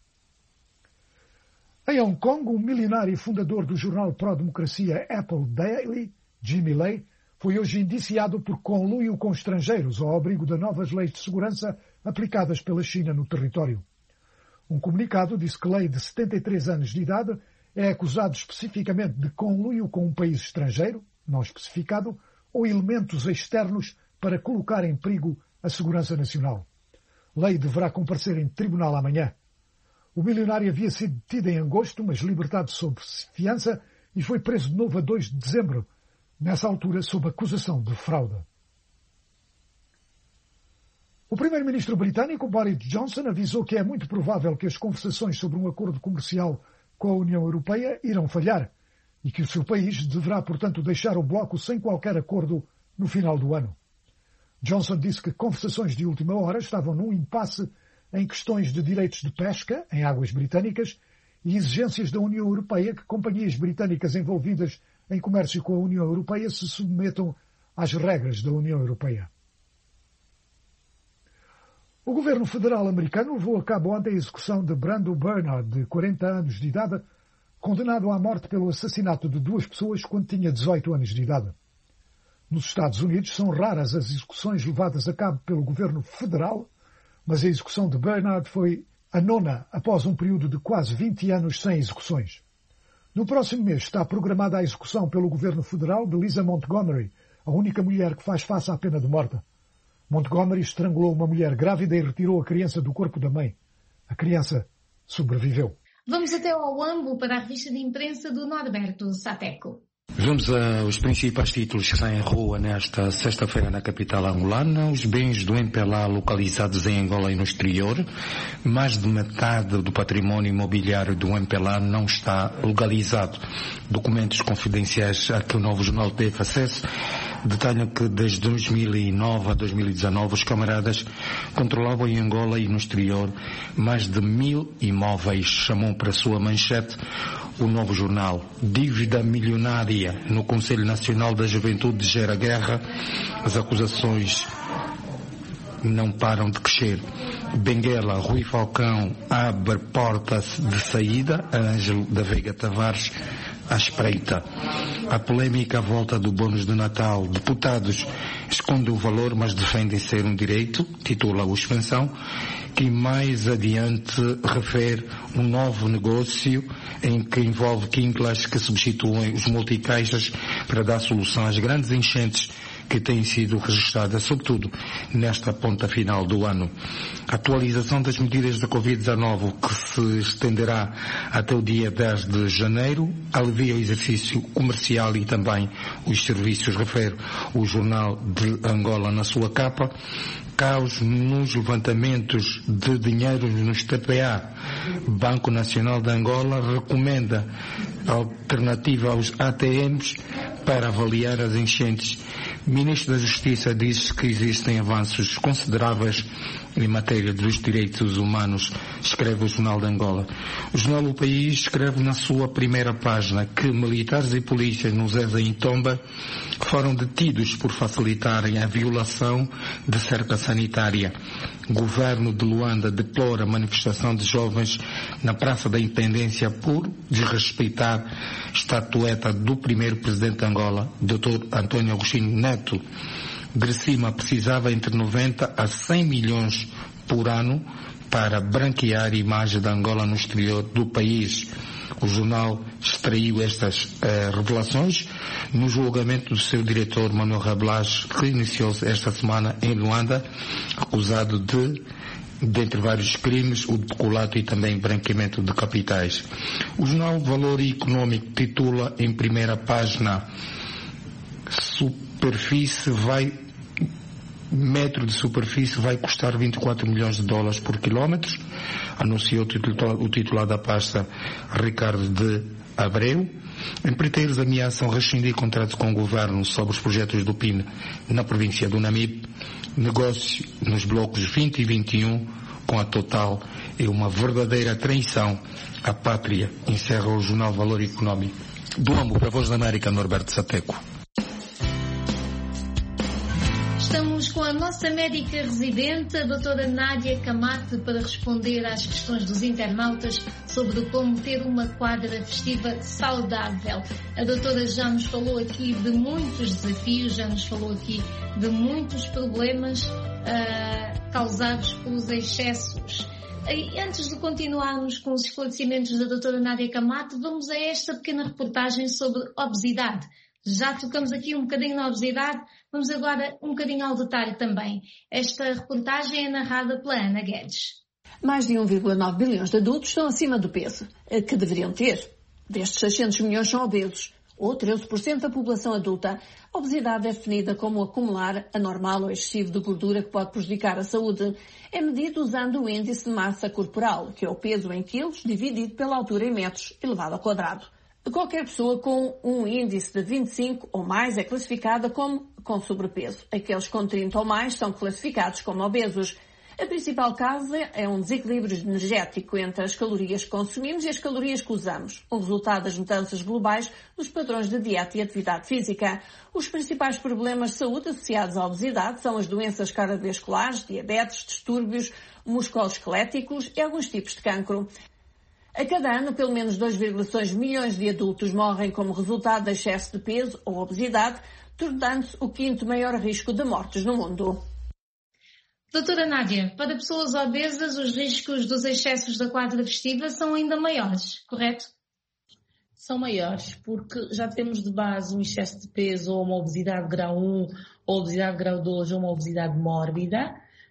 Em Hong Kong, o milionário e fundador do jornal pró-democracia Apple Daily, Jimmy Lai, foi hoje indiciado por conluio com estrangeiros ao abrigo de novas leis de segurança aplicadas pela China no território. Um comunicado disse que Lai, de 73 anos de idade, é acusado especificamente de conluio com um país estrangeiro, não especificado, ou elementos externos para colocar em perigo a segurança nacional. Lai deverá comparecer em tribunal amanhã. O milionário havia sido detido em agosto, mas libertado sob fiança e foi preso de novo a 2 de dezembro, nessa altura sob acusação de fraude. O primeiro-ministro britânico Boris Johnson avisou que é muito provável que as conversações sobre um acordo comercial com a União Europeia irão falhar e que o seu país deverá, portanto, deixar o bloco sem qualquer acordo no final do ano. Johnson disse que conversações de última hora estavam num impasse em questões de direitos de pesca em águas britânicas e exigências da União Europeia que companhias britânicas envolvidas em comércio com a União Europeia se submetam às regras da União Europeia. O governo federal americano levou a cabo ontem a execução de Brando Bernard, de 40 anos de idade, condenado à morte pelo assassinato de 2 pessoas quando tinha 18 anos de idade. Nos Estados Unidos são raras as execuções levadas a cabo pelo governo federal, mas a execução de Bernard foi a 9ª após um período de quase 20 anos sem execuções. No próximo mês está programada a execução pelo governo federal de Lisa Montgomery, a única mulher que faz face à pena de morte. Montgomery estrangulou uma mulher grávida e retirou a criança do corpo da mãe. A criança sobreviveu. Vamos até ao Huambo para a revista de imprensa do Norberto Sateco. Vamos aos principais títulos que saem à rua nesta sexta-feira na capital angolana. Os bens do MPLA localizados em Angola e no exterior. Mais de metade do património imobiliário do MPLA não está legalizado. Documentos confidenciais a que o Novo Jornal teve acesso detalham que desde 2009 a 2019 os camaradas controlavam em Angola e no exterior mais de 1000 imóveis. Chamou para sua manchete o Novo Jornal. Dívida milionária no Conselho Nacional da Juventude gera guerra. As acusações não param de crescer. Benguela, Rui Falcão abre portas de saída. Ângelo da Veiga Tavares à espreita. A polêmica à volta do bônus de Natal. Deputados escondem o valor, mas defendem ser um direito, titula o Expansão, que mais adiante refere um novo negócio em que envolve quínclas que substituem os multicaixas para dar solução às grandes enchentes que têm sido registradas, sobretudo nesta ponta final do ano. A atualização das medidas da Covid-19, que se estenderá até o dia 10 de janeiro, alivia o exercício comercial e também os serviços, refere o Jornal de Angola na sua capa. Caos nos levantamentos de dinheiro nos TPA. Banco Nacional de Angola recomenda alternativa aos ATMs para avaliar as enchentes. Ministro da Justiça diz que existem avanços consideráveis em matéria dos direitos humanos, escreve o Jornal de Angola. O jornal O País escreve na sua primeira página que militares e polícias no Zeza e Tomba foram detidos por facilitarem a violação de cerca sanitária. O governo de Luanda deplora a manifestação de jovens na Praça da Independência por desrespeitar a estatueta do primeiro presidente de Angola, Dr. António Agostinho Neto. Grecima precisava entre 90 a 100 milhões por ano para branquear a imagem de Angola no exterior do país. O jornal extraiu estas revelações no julgamento do seu diretor Manuel Rabelais, que iniciou-se esta semana em Luanda, acusado de, dentre vários crimes, o de peculato e também branqueamento de capitais. O jornal Valor Econômico titula em primeira página: metro de superfície vai custar 24 milhões de dólares por quilómetro, anunciou o titular da pasta, Ricardo de Abreu. Empreiteiros ameaçam rescindir contrato com o governo sobre os projetos do PIN na província do Namibe. Negócio nos blocos 20 e 21 com a Total é uma verdadeira traição à pátria, encerra o jornal Valor Econômico. Do Ambo para a Voz da América, Norberto Sateco. Estamos com a nossa médica residente, a doutora Nádia Camate, para responder às questões dos internautas sobre como ter uma quadra festiva saudável. A doutora já nos falou aqui de muitos desafios, já nos falou aqui de muitos problemas causados pelos excessos. E antes de continuarmos com os esclarecimentos da doutora Nádia Camate, vamos a esta pequena reportagem sobre obesidade. Já tocamos aqui um bocadinho na obesidade, vamos agora um bocadinho ao detalhe também. Esta reportagem é narrada pela Ana Guedes. Mais de 1,9 bilhões de adultos estão acima do peso que deveriam ter. Destes 600 milhões são obesos, ou 13% da população adulta. A obesidade é definida como acumular anormal ou excessivo de gordura que pode prejudicar a saúde. É medido usando o índice de massa corporal, que é o peso em quilos dividido pela altura em metros, elevado ao quadrado. Qualquer pessoa com um índice de 25 ou mais é classificada como com sobrepeso. Aqueles com 30 ou mais são classificados como obesos. A principal causa é um desequilíbrio energético entre as calorias que consumimos e as calorias que usamos, o resultado das mudanças globais nos padrões de dieta e atividade física. Os principais problemas de saúde associados à obesidade são as doenças cardiovasculares, diabetes, distúrbios musculoesqueléticos e alguns tipos de cancro. A cada ano, pelo menos 2,6 milhões de adultos morrem como resultado de excesso de peso ou obesidade, tornando-se o quinto maior risco de mortes no mundo. Doutora Nádia, para pessoas obesas, os riscos dos excessos da quadra festiva são ainda maiores, correto? São maiores porque já temos de base um excesso de peso ou uma obesidade grau 1, ou obesidade grau 2 ou uma obesidade mórbida.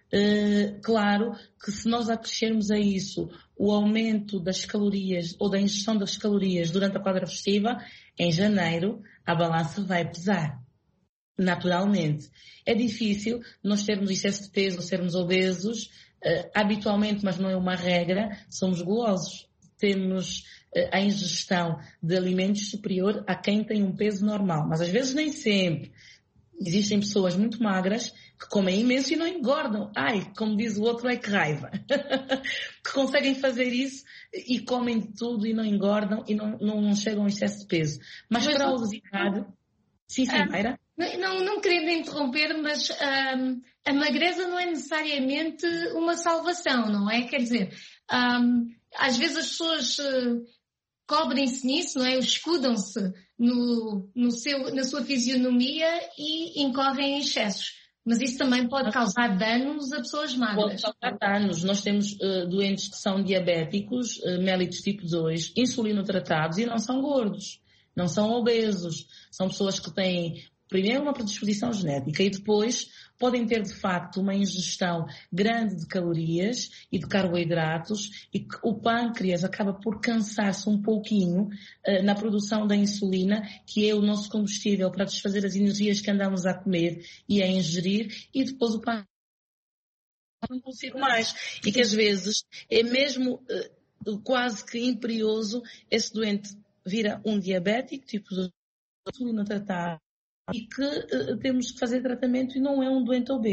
Claro que se nós acrescermos a isso o aumento das calorias ou da ingestão das calorias durante a quadra festiva, em janeiro a balança vai pesar, naturalmente. É difícil nós termos excesso de peso ou sermos obesos, habitualmente, mas não é uma regra, somos golosos. Temos a ingestão de alimentos superior a quem tem um peso normal, mas às vezes nem sempre. Existem pessoas muito magras que comem imenso e não engordam. Ai, como diz o outro, é que raiva. Que conseguem fazer isso e comem de tudo e não engordam e não chegam a excesso de peso. Mas para a obesidade... Sim, Mayra? Não querendo interromper, mas a magreza não é necessariamente uma salvação, não é? Quer dizer, às vezes as pessoas cobrem-se nisso, não é? Escudam-se na sua fisionomia e incorrem em excessos. Mas isso também pode causar danos a pessoas magras. Pode causar danos. Nós temos doentes que são diabéticos, mellitus tipo 2, insulinotratados e não são gordos, não são obesos. São pessoas que têm, primeiro, uma predisposição genética e depois podem ter, de facto, uma ingestão grande de calorias e de carboidratos e que o pâncreas acaba por cansar-se um pouquinho na produção da insulina, que é o nosso combustível para desfazer as energias que andamos a comer e a ingerir, e depois o pâncreas não consigo mais. E que às vezes é mesmo quase que imperioso esse doente vira um diabético, tipo de insulino tratado, e que temos que fazer tratamento e não é um doente obeso.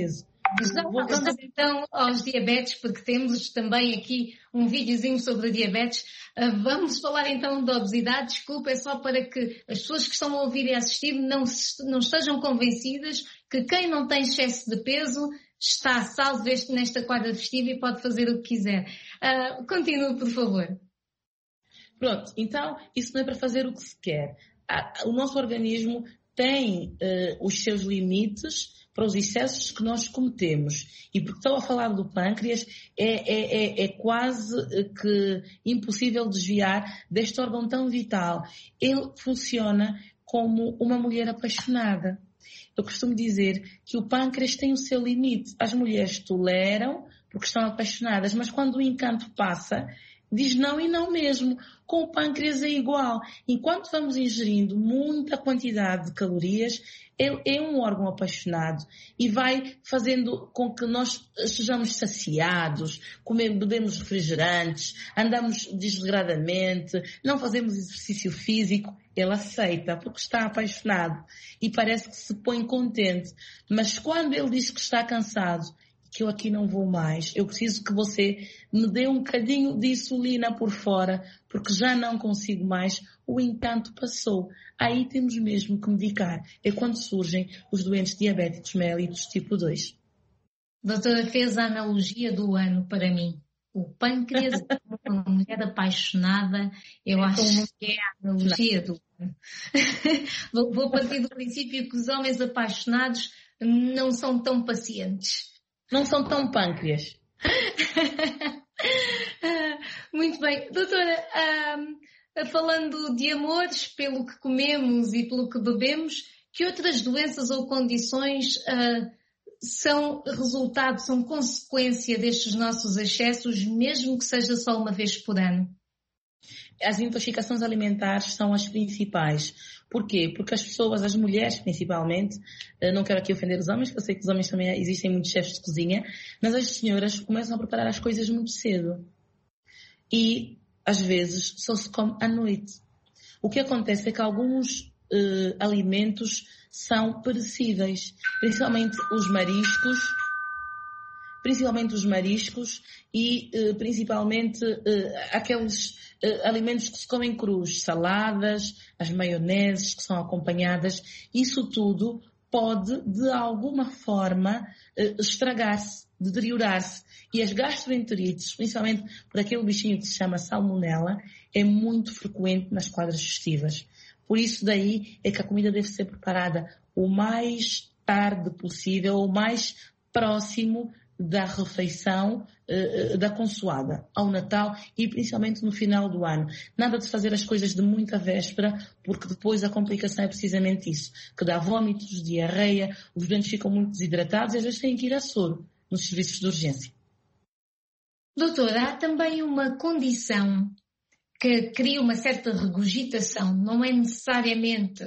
Vamos então aos diabetes, porque temos também aqui um videozinho sobre a diabetes. Vamos falar então da obesidade. Desculpa, é só para que as pessoas que estão a ouvir e a assistir não estejam convencidas que quem não tem excesso de peso está salvo nesta quadra festiva e pode fazer o que quiser. Continue, por favor. Pronto, então isso não é para fazer o que se quer. O nosso organismo tem os seus limites para os excessos que nós cometemos. E porque estou a falar do pâncreas, é quase que impossível desviar deste órgão tão vital. Ele funciona como uma mulher apaixonada. Eu costumo dizer que o pâncreas tem o seu limite. As mulheres toleram porque estão apaixonadas, mas quando o encanto passa, diz não e não mesmo. Com o pâncreas é igual. Enquanto vamos ingerindo muita quantidade de calorias, ele é um órgão apaixonado e vai fazendo com que nós sejamos saciados, bebemos refrigerantes, andamos desregradamente, não fazemos exercício físico. Ele aceita porque está apaixonado e parece que se põe contente. Mas quando ele diz que está cansado, que eu aqui não vou mais, eu preciso que você me dê um bocadinho de insulina por fora, porque já não consigo mais, o encanto passou. Aí temos mesmo que medicar. É quando surgem os doentes diabéticos mellitus tipo 2. Doutora, fez a analogia do ano para mim. O pâncreas é uma mulher apaixonada, eu acho que é a analogia do ano. Vou partir do princípio que os homens apaixonados não são tão pacientes. Não são tão pâncreas. Muito bem. Doutora, falando de amores, pelo que comemos e pelo que bebemos, que outras doenças ou condições são resultado, são consequência destes nossos excessos, mesmo que seja só uma vez por ano? As intoxicações alimentares são as principais. Porquê? Porque as pessoas, as mulheres principalmente, não quero aqui ofender os homens, porque eu sei que os homens também existem muitos chefes de cozinha, mas as senhoras começam a preparar as coisas muito cedo. E, às vezes, só se come à noite. O que acontece é que alguns alimentos são perecíveis, principalmente os mariscos e principalmente aqueles alimentos que se comem crus, saladas, as maioneses que são acompanhadas, isso tudo pode de alguma forma estragar-se, deteriorar-se. E as gastroenterites, principalmente por aquele bichinho que se chama salmonela, é muito frequente nas quadras festivas. Por isso daí é que a comida deve ser preparada o mais tarde possível, o mais próximo da refeição, da consoada, ao Natal e principalmente no final do ano. Nada de fazer as coisas de muita véspera, porque depois a complicação é precisamente isso, que dá vômitos, diarreia, os doentes ficam muito desidratados e às vezes têm que ir a soro nos serviços de urgência. Doutora, há também uma condição que cria uma certa regurgitação, não é necessariamente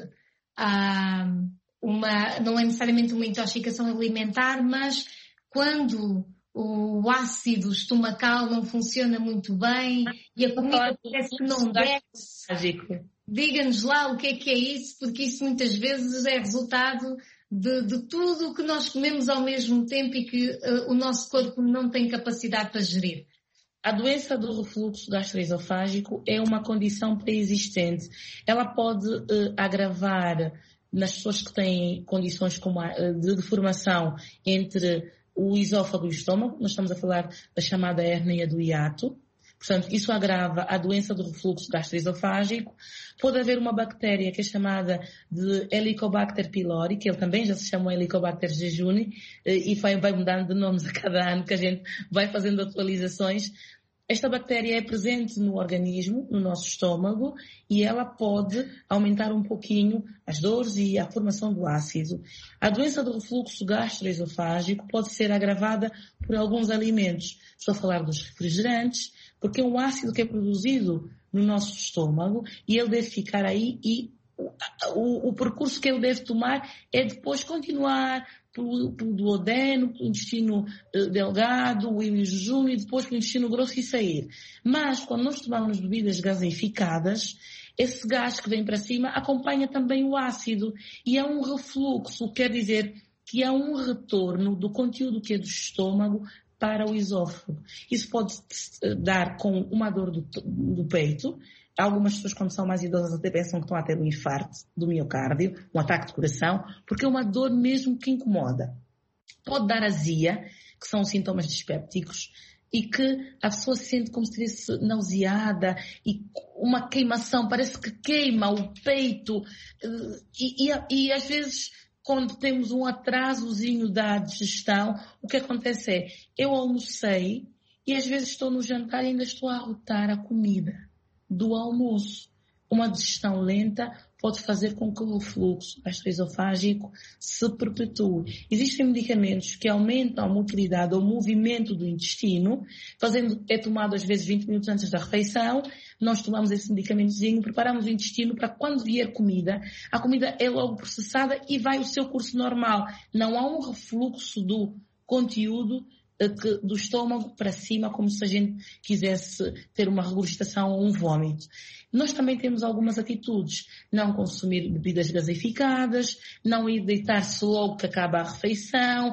uma intoxicação alimentar, mas quando o ácido estomacal não funciona muito bem e a comida parece que não desce. Diga-nos lá o que é isso, porque isso muitas vezes é resultado de tudo o que nós comemos ao mesmo tempo e que o nosso corpo não tem capacidade para gerir. A doença do refluxo gastroesofágico é uma condição pré-existente. Ela pode agravar nas pessoas que têm condições como de deformação entre o esófago e o estômago. Nós estamos a falar da chamada hérnia do hiato. Portanto, isso agrava a doença do refluxo gastroesofágico. Pode haver uma bactéria que é chamada de Helicobacter pylori, que ele também já se chamou Helicobacter jejuni, e vai mudando de nomes a cada ano que a gente vai fazendo atualizações. Esta bactéria é presente no organismo, no nosso estômago, e ela pode aumentar um pouquinho as dores e a formação do ácido. A doença do refluxo gastroesofágico pode ser agravada por alguns alimentos. Estou a falar dos refrigerantes, porque é um ácido que é produzido no nosso estômago e ele deve ficar aí e o percurso que ele deve tomar é depois continuar pelo duodeno, pelo intestino delgado, o íleo jejum e depois pelo intestino grosso e sair. Mas quando nós tomamos bebidas gaseificadas, esse gás que vem para cima acompanha também o ácido e é um refluxo, quer dizer, que há um retorno do conteúdo que é do estômago para o esôfago. Isso pode dar com uma dor do peito. Algumas pessoas, quando são mais idosas, até pensam que estão a ter um infarto do miocárdio, um ataque de coração, porque é uma dor mesmo que incomoda. Pode dar azia, que são os sintomas dispépticos, e que a pessoa se sente como se estivesse nauseada e uma queimação, parece que queima o peito. E às vezes, quando temos um atrasozinho da digestão, o que acontece é, eu almocei e às vezes estou no jantar e ainda estou a arrotar a comida do almoço. Uma digestão lenta pode fazer com que o refluxo gastroesofágico se perpetue. Existem medicamentos que aumentam a motilidade ou movimento do intestino, é tomado às vezes 20 minutos antes da refeição. Nós tomamos esse medicamentozinho, preparamos o intestino para quando vier comida, a comida é logo processada e vai o seu curso normal. Não há um refluxo do conteúdo do estômago para cima, como se a gente quisesse ter uma regurgitação ou um vômito. Nós também temos algumas atitudes. Não consumir bebidas gaseificadas, não ir deitar-se logo que acaba a refeição,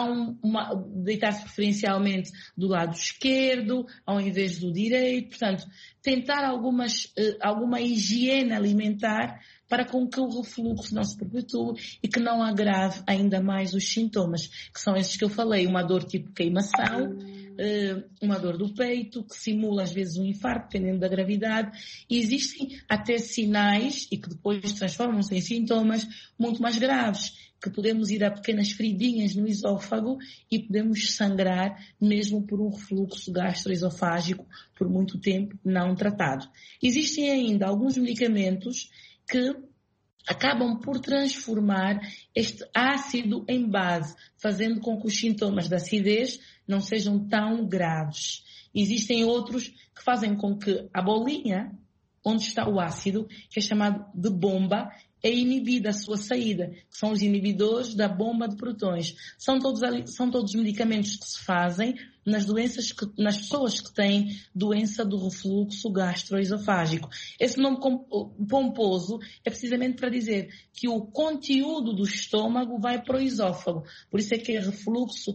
deitar-se preferencialmente do lado esquerdo, ao invés do direito. Portanto, tentar alguma higiene alimentar para com que o refluxo não se perpetue e que não agrave ainda mais os sintomas, que são esses que eu falei, uma dor tipo queimação, uma dor do peito, que simula às vezes um infarto, dependendo da gravidade, e existem até sinais, e que depois transformam-se em sintomas muito mais graves, que podemos ir a pequenas feridinhas no esôfago e podemos sangrar mesmo por um refluxo gastroesofágico por muito tempo não tratado. Existem ainda alguns medicamentos que acabam por transformar este ácido em base, fazendo com que os sintomas da acidez não sejam tão graves. Existem outros que fazem com que a bolinha, onde está o ácido, que é chamado de bomba, é inibida a sua saída, que são os inibidores da bomba de protões. São todos medicamentos que se fazem nas pessoas que têm doença do refluxo gastroesofágico. Esse nome pomposo é precisamente para dizer que o conteúdo do estômago vai para o esôfago. Por isso é que é refluxo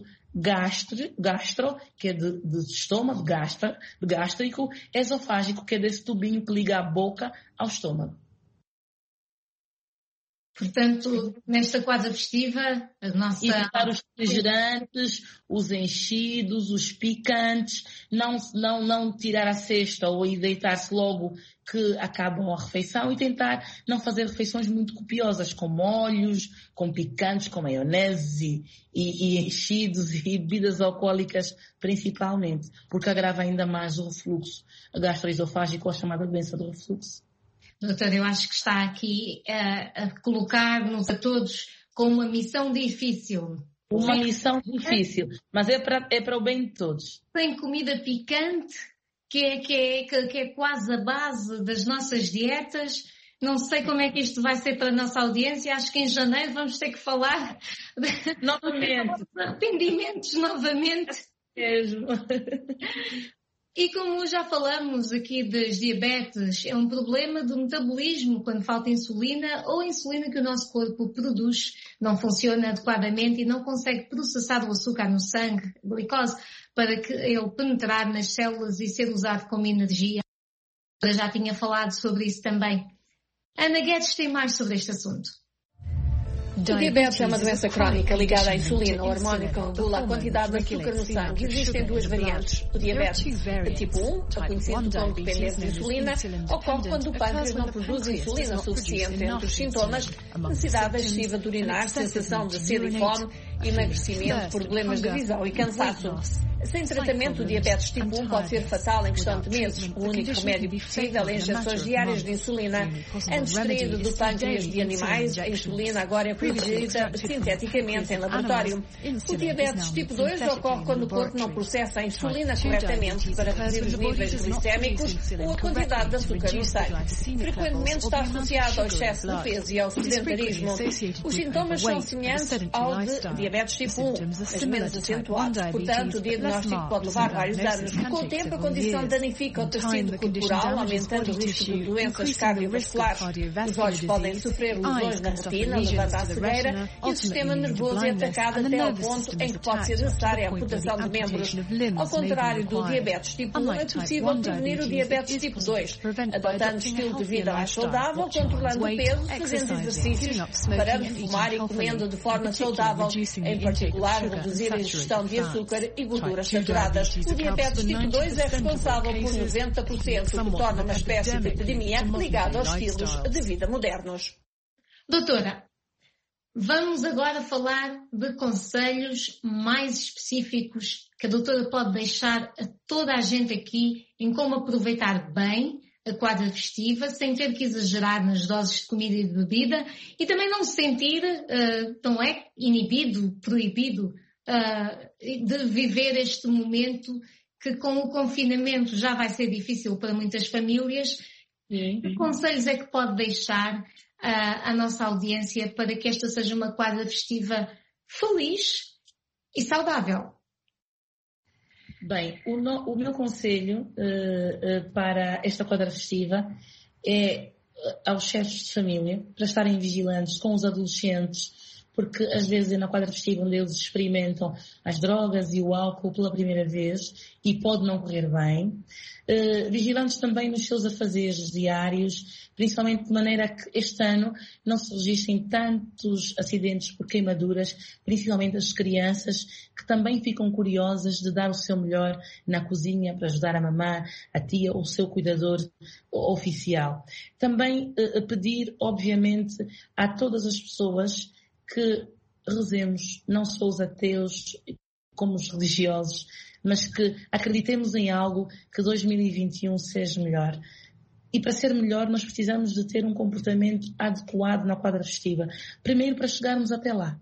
gastro, que é de estômago, gástrico, esofágico, que é desse tubinho que liga a boca ao estômago. Portanto, nesta quadra festiva, a nossa... Evitar os refrigerantes, os enchidos, os picantes, não tirar a cesta ou ir deitar-se logo que acabam a refeição e tentar não fazer refeições muito copiosas, com molhos, com picantes, com maionese e enchidos e bebidas alcoólicas principalmente, porque agrava ainda mais o refluxo gastroesofágico ou a chamada doença do refluxo. Doutora, eu acho que está aqui a colocar-nos a todos com uma missão difícil. Uma missão difícil, mas é para o bem de todos. Tem comida picante, que é quase a base das nossas dietas. Não sei como é que isto vai ser para a nossa audiência. Acho que em janeiro vamos ter que falar novamente. Arrependimentos novamente. Mesmo. E como já falamos aqui das diabetes, é um problema do metabolismo quando falta insulina ou a insulina que o nosso corpo produz não funciona adequadamente e não consegue processar o açúcar no sangue, a glicose, para que ele penetrar nas células e ser usado como energia. Eu já tinha falado sobre isso também. Ana Guedes tem mais sobre este assunto. O diabetes é uma doença crónica ligada à insulina, ao hormônio que regula a quantidade de açúcar no sangue. Existem duas variantes. O diabetes tipo 1, conhecido como dependente de insulina, ocorre quando o pâncreas não produz insulina suficiente. Entre os sintomas, necessidade excessiva de urinar, sensação de sede e fome, emagrecimento, problemas de visão e cansaço. Sem tratamento, o diabetes tipo 1 pode ser fatal em questão de meses. O único remédio possível é injeções diárias de insulina. Antes extraída do pâncreas de animais, a insulina agora é produzida sinteticamente em laboratório. O diabetes tipo 2 ocorre quando o corpo não processa a insulina corretamente para reduzir os níveis glicémicos ou a quantidade de açúcar no sangue. Frequentemente está associado ao excesso de peso e ao sedentarismo. Os sintomas são semelhantes ao de diabetes tipo 1, mas menos acentuados. Portanto, o diagnóstico diagnóstico pode levar vários anos. Com o tempo, a condição danifica o tecido corporal, aumentando o risco de doenças cardiovasculares. Os olhos podem sofrer lesões na retina, levando à cegueira, e o sistema nervoso é atacado até ao ponto em que pode ser necessária a amputação de membros. Ao contrário do diabetes tipo 1, é possível prevenir o diabetes tipo 2, adotando estilo de vida mais saudável, controlando o peso, fazendo exercícios, parando de fumar e comendo de forma saudável, em particular reduzir a ingestão de açúcar e gorduras saturadas. O diabetes tipo 2 é responsável por 90%, o que torna uma espécie de epidemia ligada aos estilos de vida modernos. Doutora, vamos agora falar de conselhos mais específicos que a doutora pode deixar a toda a gente aqui em como aproveitar bem a quadra festiva, sem ter que exagerar nas doses de comida e de bebida e também não se sentir, não é, inibido, proibido de viver este momento que com o confinamento já vai ser difícil para muitas famílias. Que conselhos é que pode deixar à nossa audiência para que esta seja uma quadra festiva feliz e saudável? Bem, o meu conselho para esta quadra festiva é aos chefes de família para estarem vigilantes com os adolescentes, porque às vezes é na quadra festiva onde eles experimentam as drogas e o álcool pela primeira vez e pode não correr bem. Vigilantes também nos seus afazeres diários, principalmente de maneira que este ano não se registrem tantos acidentes por queimaduras, principalmente as crianças, que também ficam curiosas de dar o seu melhor na cozinha para ajudar a mamã, a tia ou o seu cuidador oficial. Também pedir, obviamente, a todas as pessoas que rezemos, não só os ateus como os religiosos, mas que acreditemos em algo, que 2021 seja melhor. E para ser melhor nós precisamos de ter um comportamento adequado na quadra festiva. Primeiro para chegarmos até lá,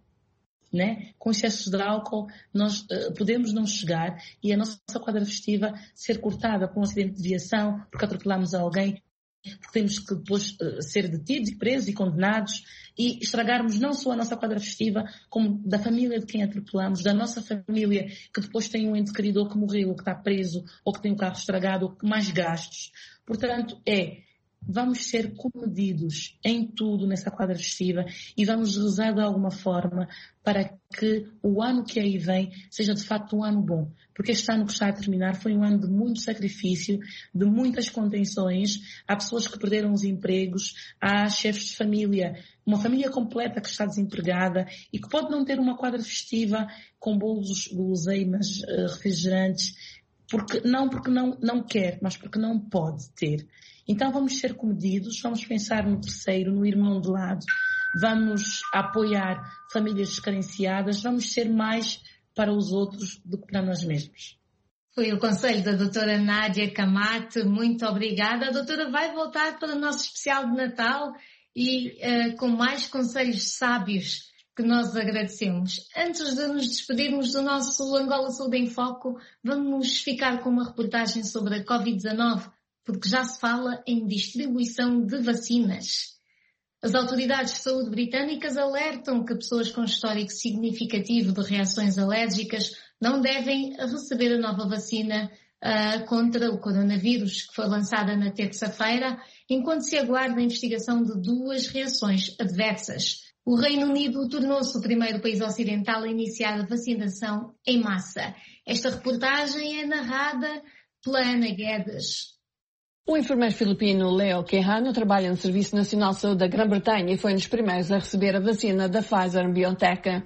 né? Com excessos de álcool nós podemos não chegar e a nossa quadra festiva ser cortada por um acidente de viação, porque atropelamos alguém, porque temos que depois ser detidos e presos e condenados e estragarmos não só a nossa quadra festiva, como da família de quem atropelamos, da nossa família que depois tem um ente querido ou que morreu, ou que está preso, ou que tem o carro estragado, ou que mais gastos. Portanto, vamos ser comedidos em tudo nessa quadra festiva e vamos rezar de alguma forma para que o ano que aí vem seja de facto um ano bom. Porque este ano que está a terminar foi um ano de muito sacrifício, de muitas contenções. Há pessoas que perderam os empregos, há chefes de família, uma família completa que está desempregada e que pode não ter uma quadra festiva com bolos, guloseimas, refrigerantes, porque não quer, mas porque não pode ter. Então vamos ser comedidos, vamos pensar no terceiro, no irmão de lado, vamos apoiar famílias descarenciadas, vamos ser mais para os outros do que para nós mesmos. Foi o conselho da doutora Nádia Camate, muito obrigada. A doutora vai voltar para o nosso especial de Natal e com mais conselhos sábios que nós agradecemos. Antes de nos despedirmos do nosso Angola Saúde em Foco, vamos ficar com uma reportagem sobre a Covid-19, porque já se fala em distribuição de vacinas. As autoridades de saúde britânicas alertam que pessoas com histórico significativo de reações alérgicas não devem receber a nova vacina contra o coronavírus, que foi lançada na terça-feira, enquanto se aguarda a investigação de 2 reações adversas. O Reino Unido tornou-se o primeiro país ocidental a iniciar a vacinação em massa. Esta reportagem é narrada pela Ana Guedes. O enfermeiro filipino Leo Quijano trabalha no Serviço Nacional de Saúde da Grã-Bretanha e foi um dos primeiros a receber a vacina da Pfizer-BioNTech.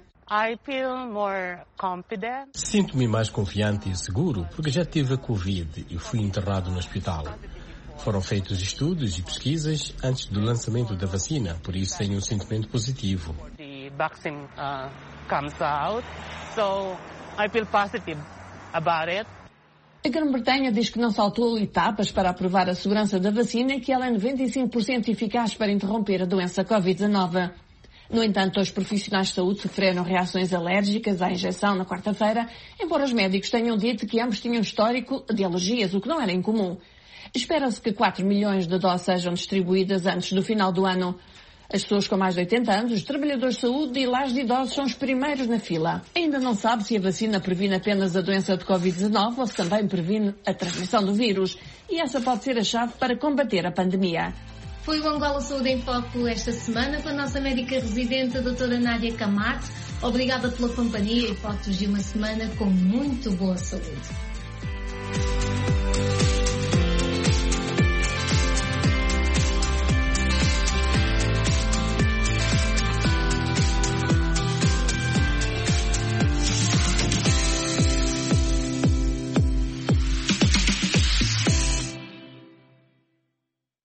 Sinto-me mais confiante e seguro porque já tive a Covid e fui internado no hospital. Foram feitos estudos e pesquisas antes do lançamento da vacina, por isso tenho um sentimento positivo. A Grã-Bretanha diz que não saltou etapas para aprovar a segurança da vacina e que ela é 95% eficaz para interromper a doença Covid-19. No entanto, os profissionais de saúde sofreram reações alérgicas à injeção na quarta-feira, embora os médicos tenham dito que ambos tinham histórico de alergias, o que não era incomum. Espera-se que 4 milhões de doses sejam distribuídas antes do final do ano. As pessoas com mais de 80 anos, os trabalhadores de saúde e lares de idosos são os primeiros na fila. Ainda não sabe se a vacina previne apenas a doença de Covid-19 ou se também previne a transmissão do vírus. E essa pode ser a chave para combater a pandemia. Foi o Angola Saúde em Foco esta semana com a nossa médica residente, a doutora Nádia Camate. Obrigada pela companhia e fotos de uma semana com muito boa saúde.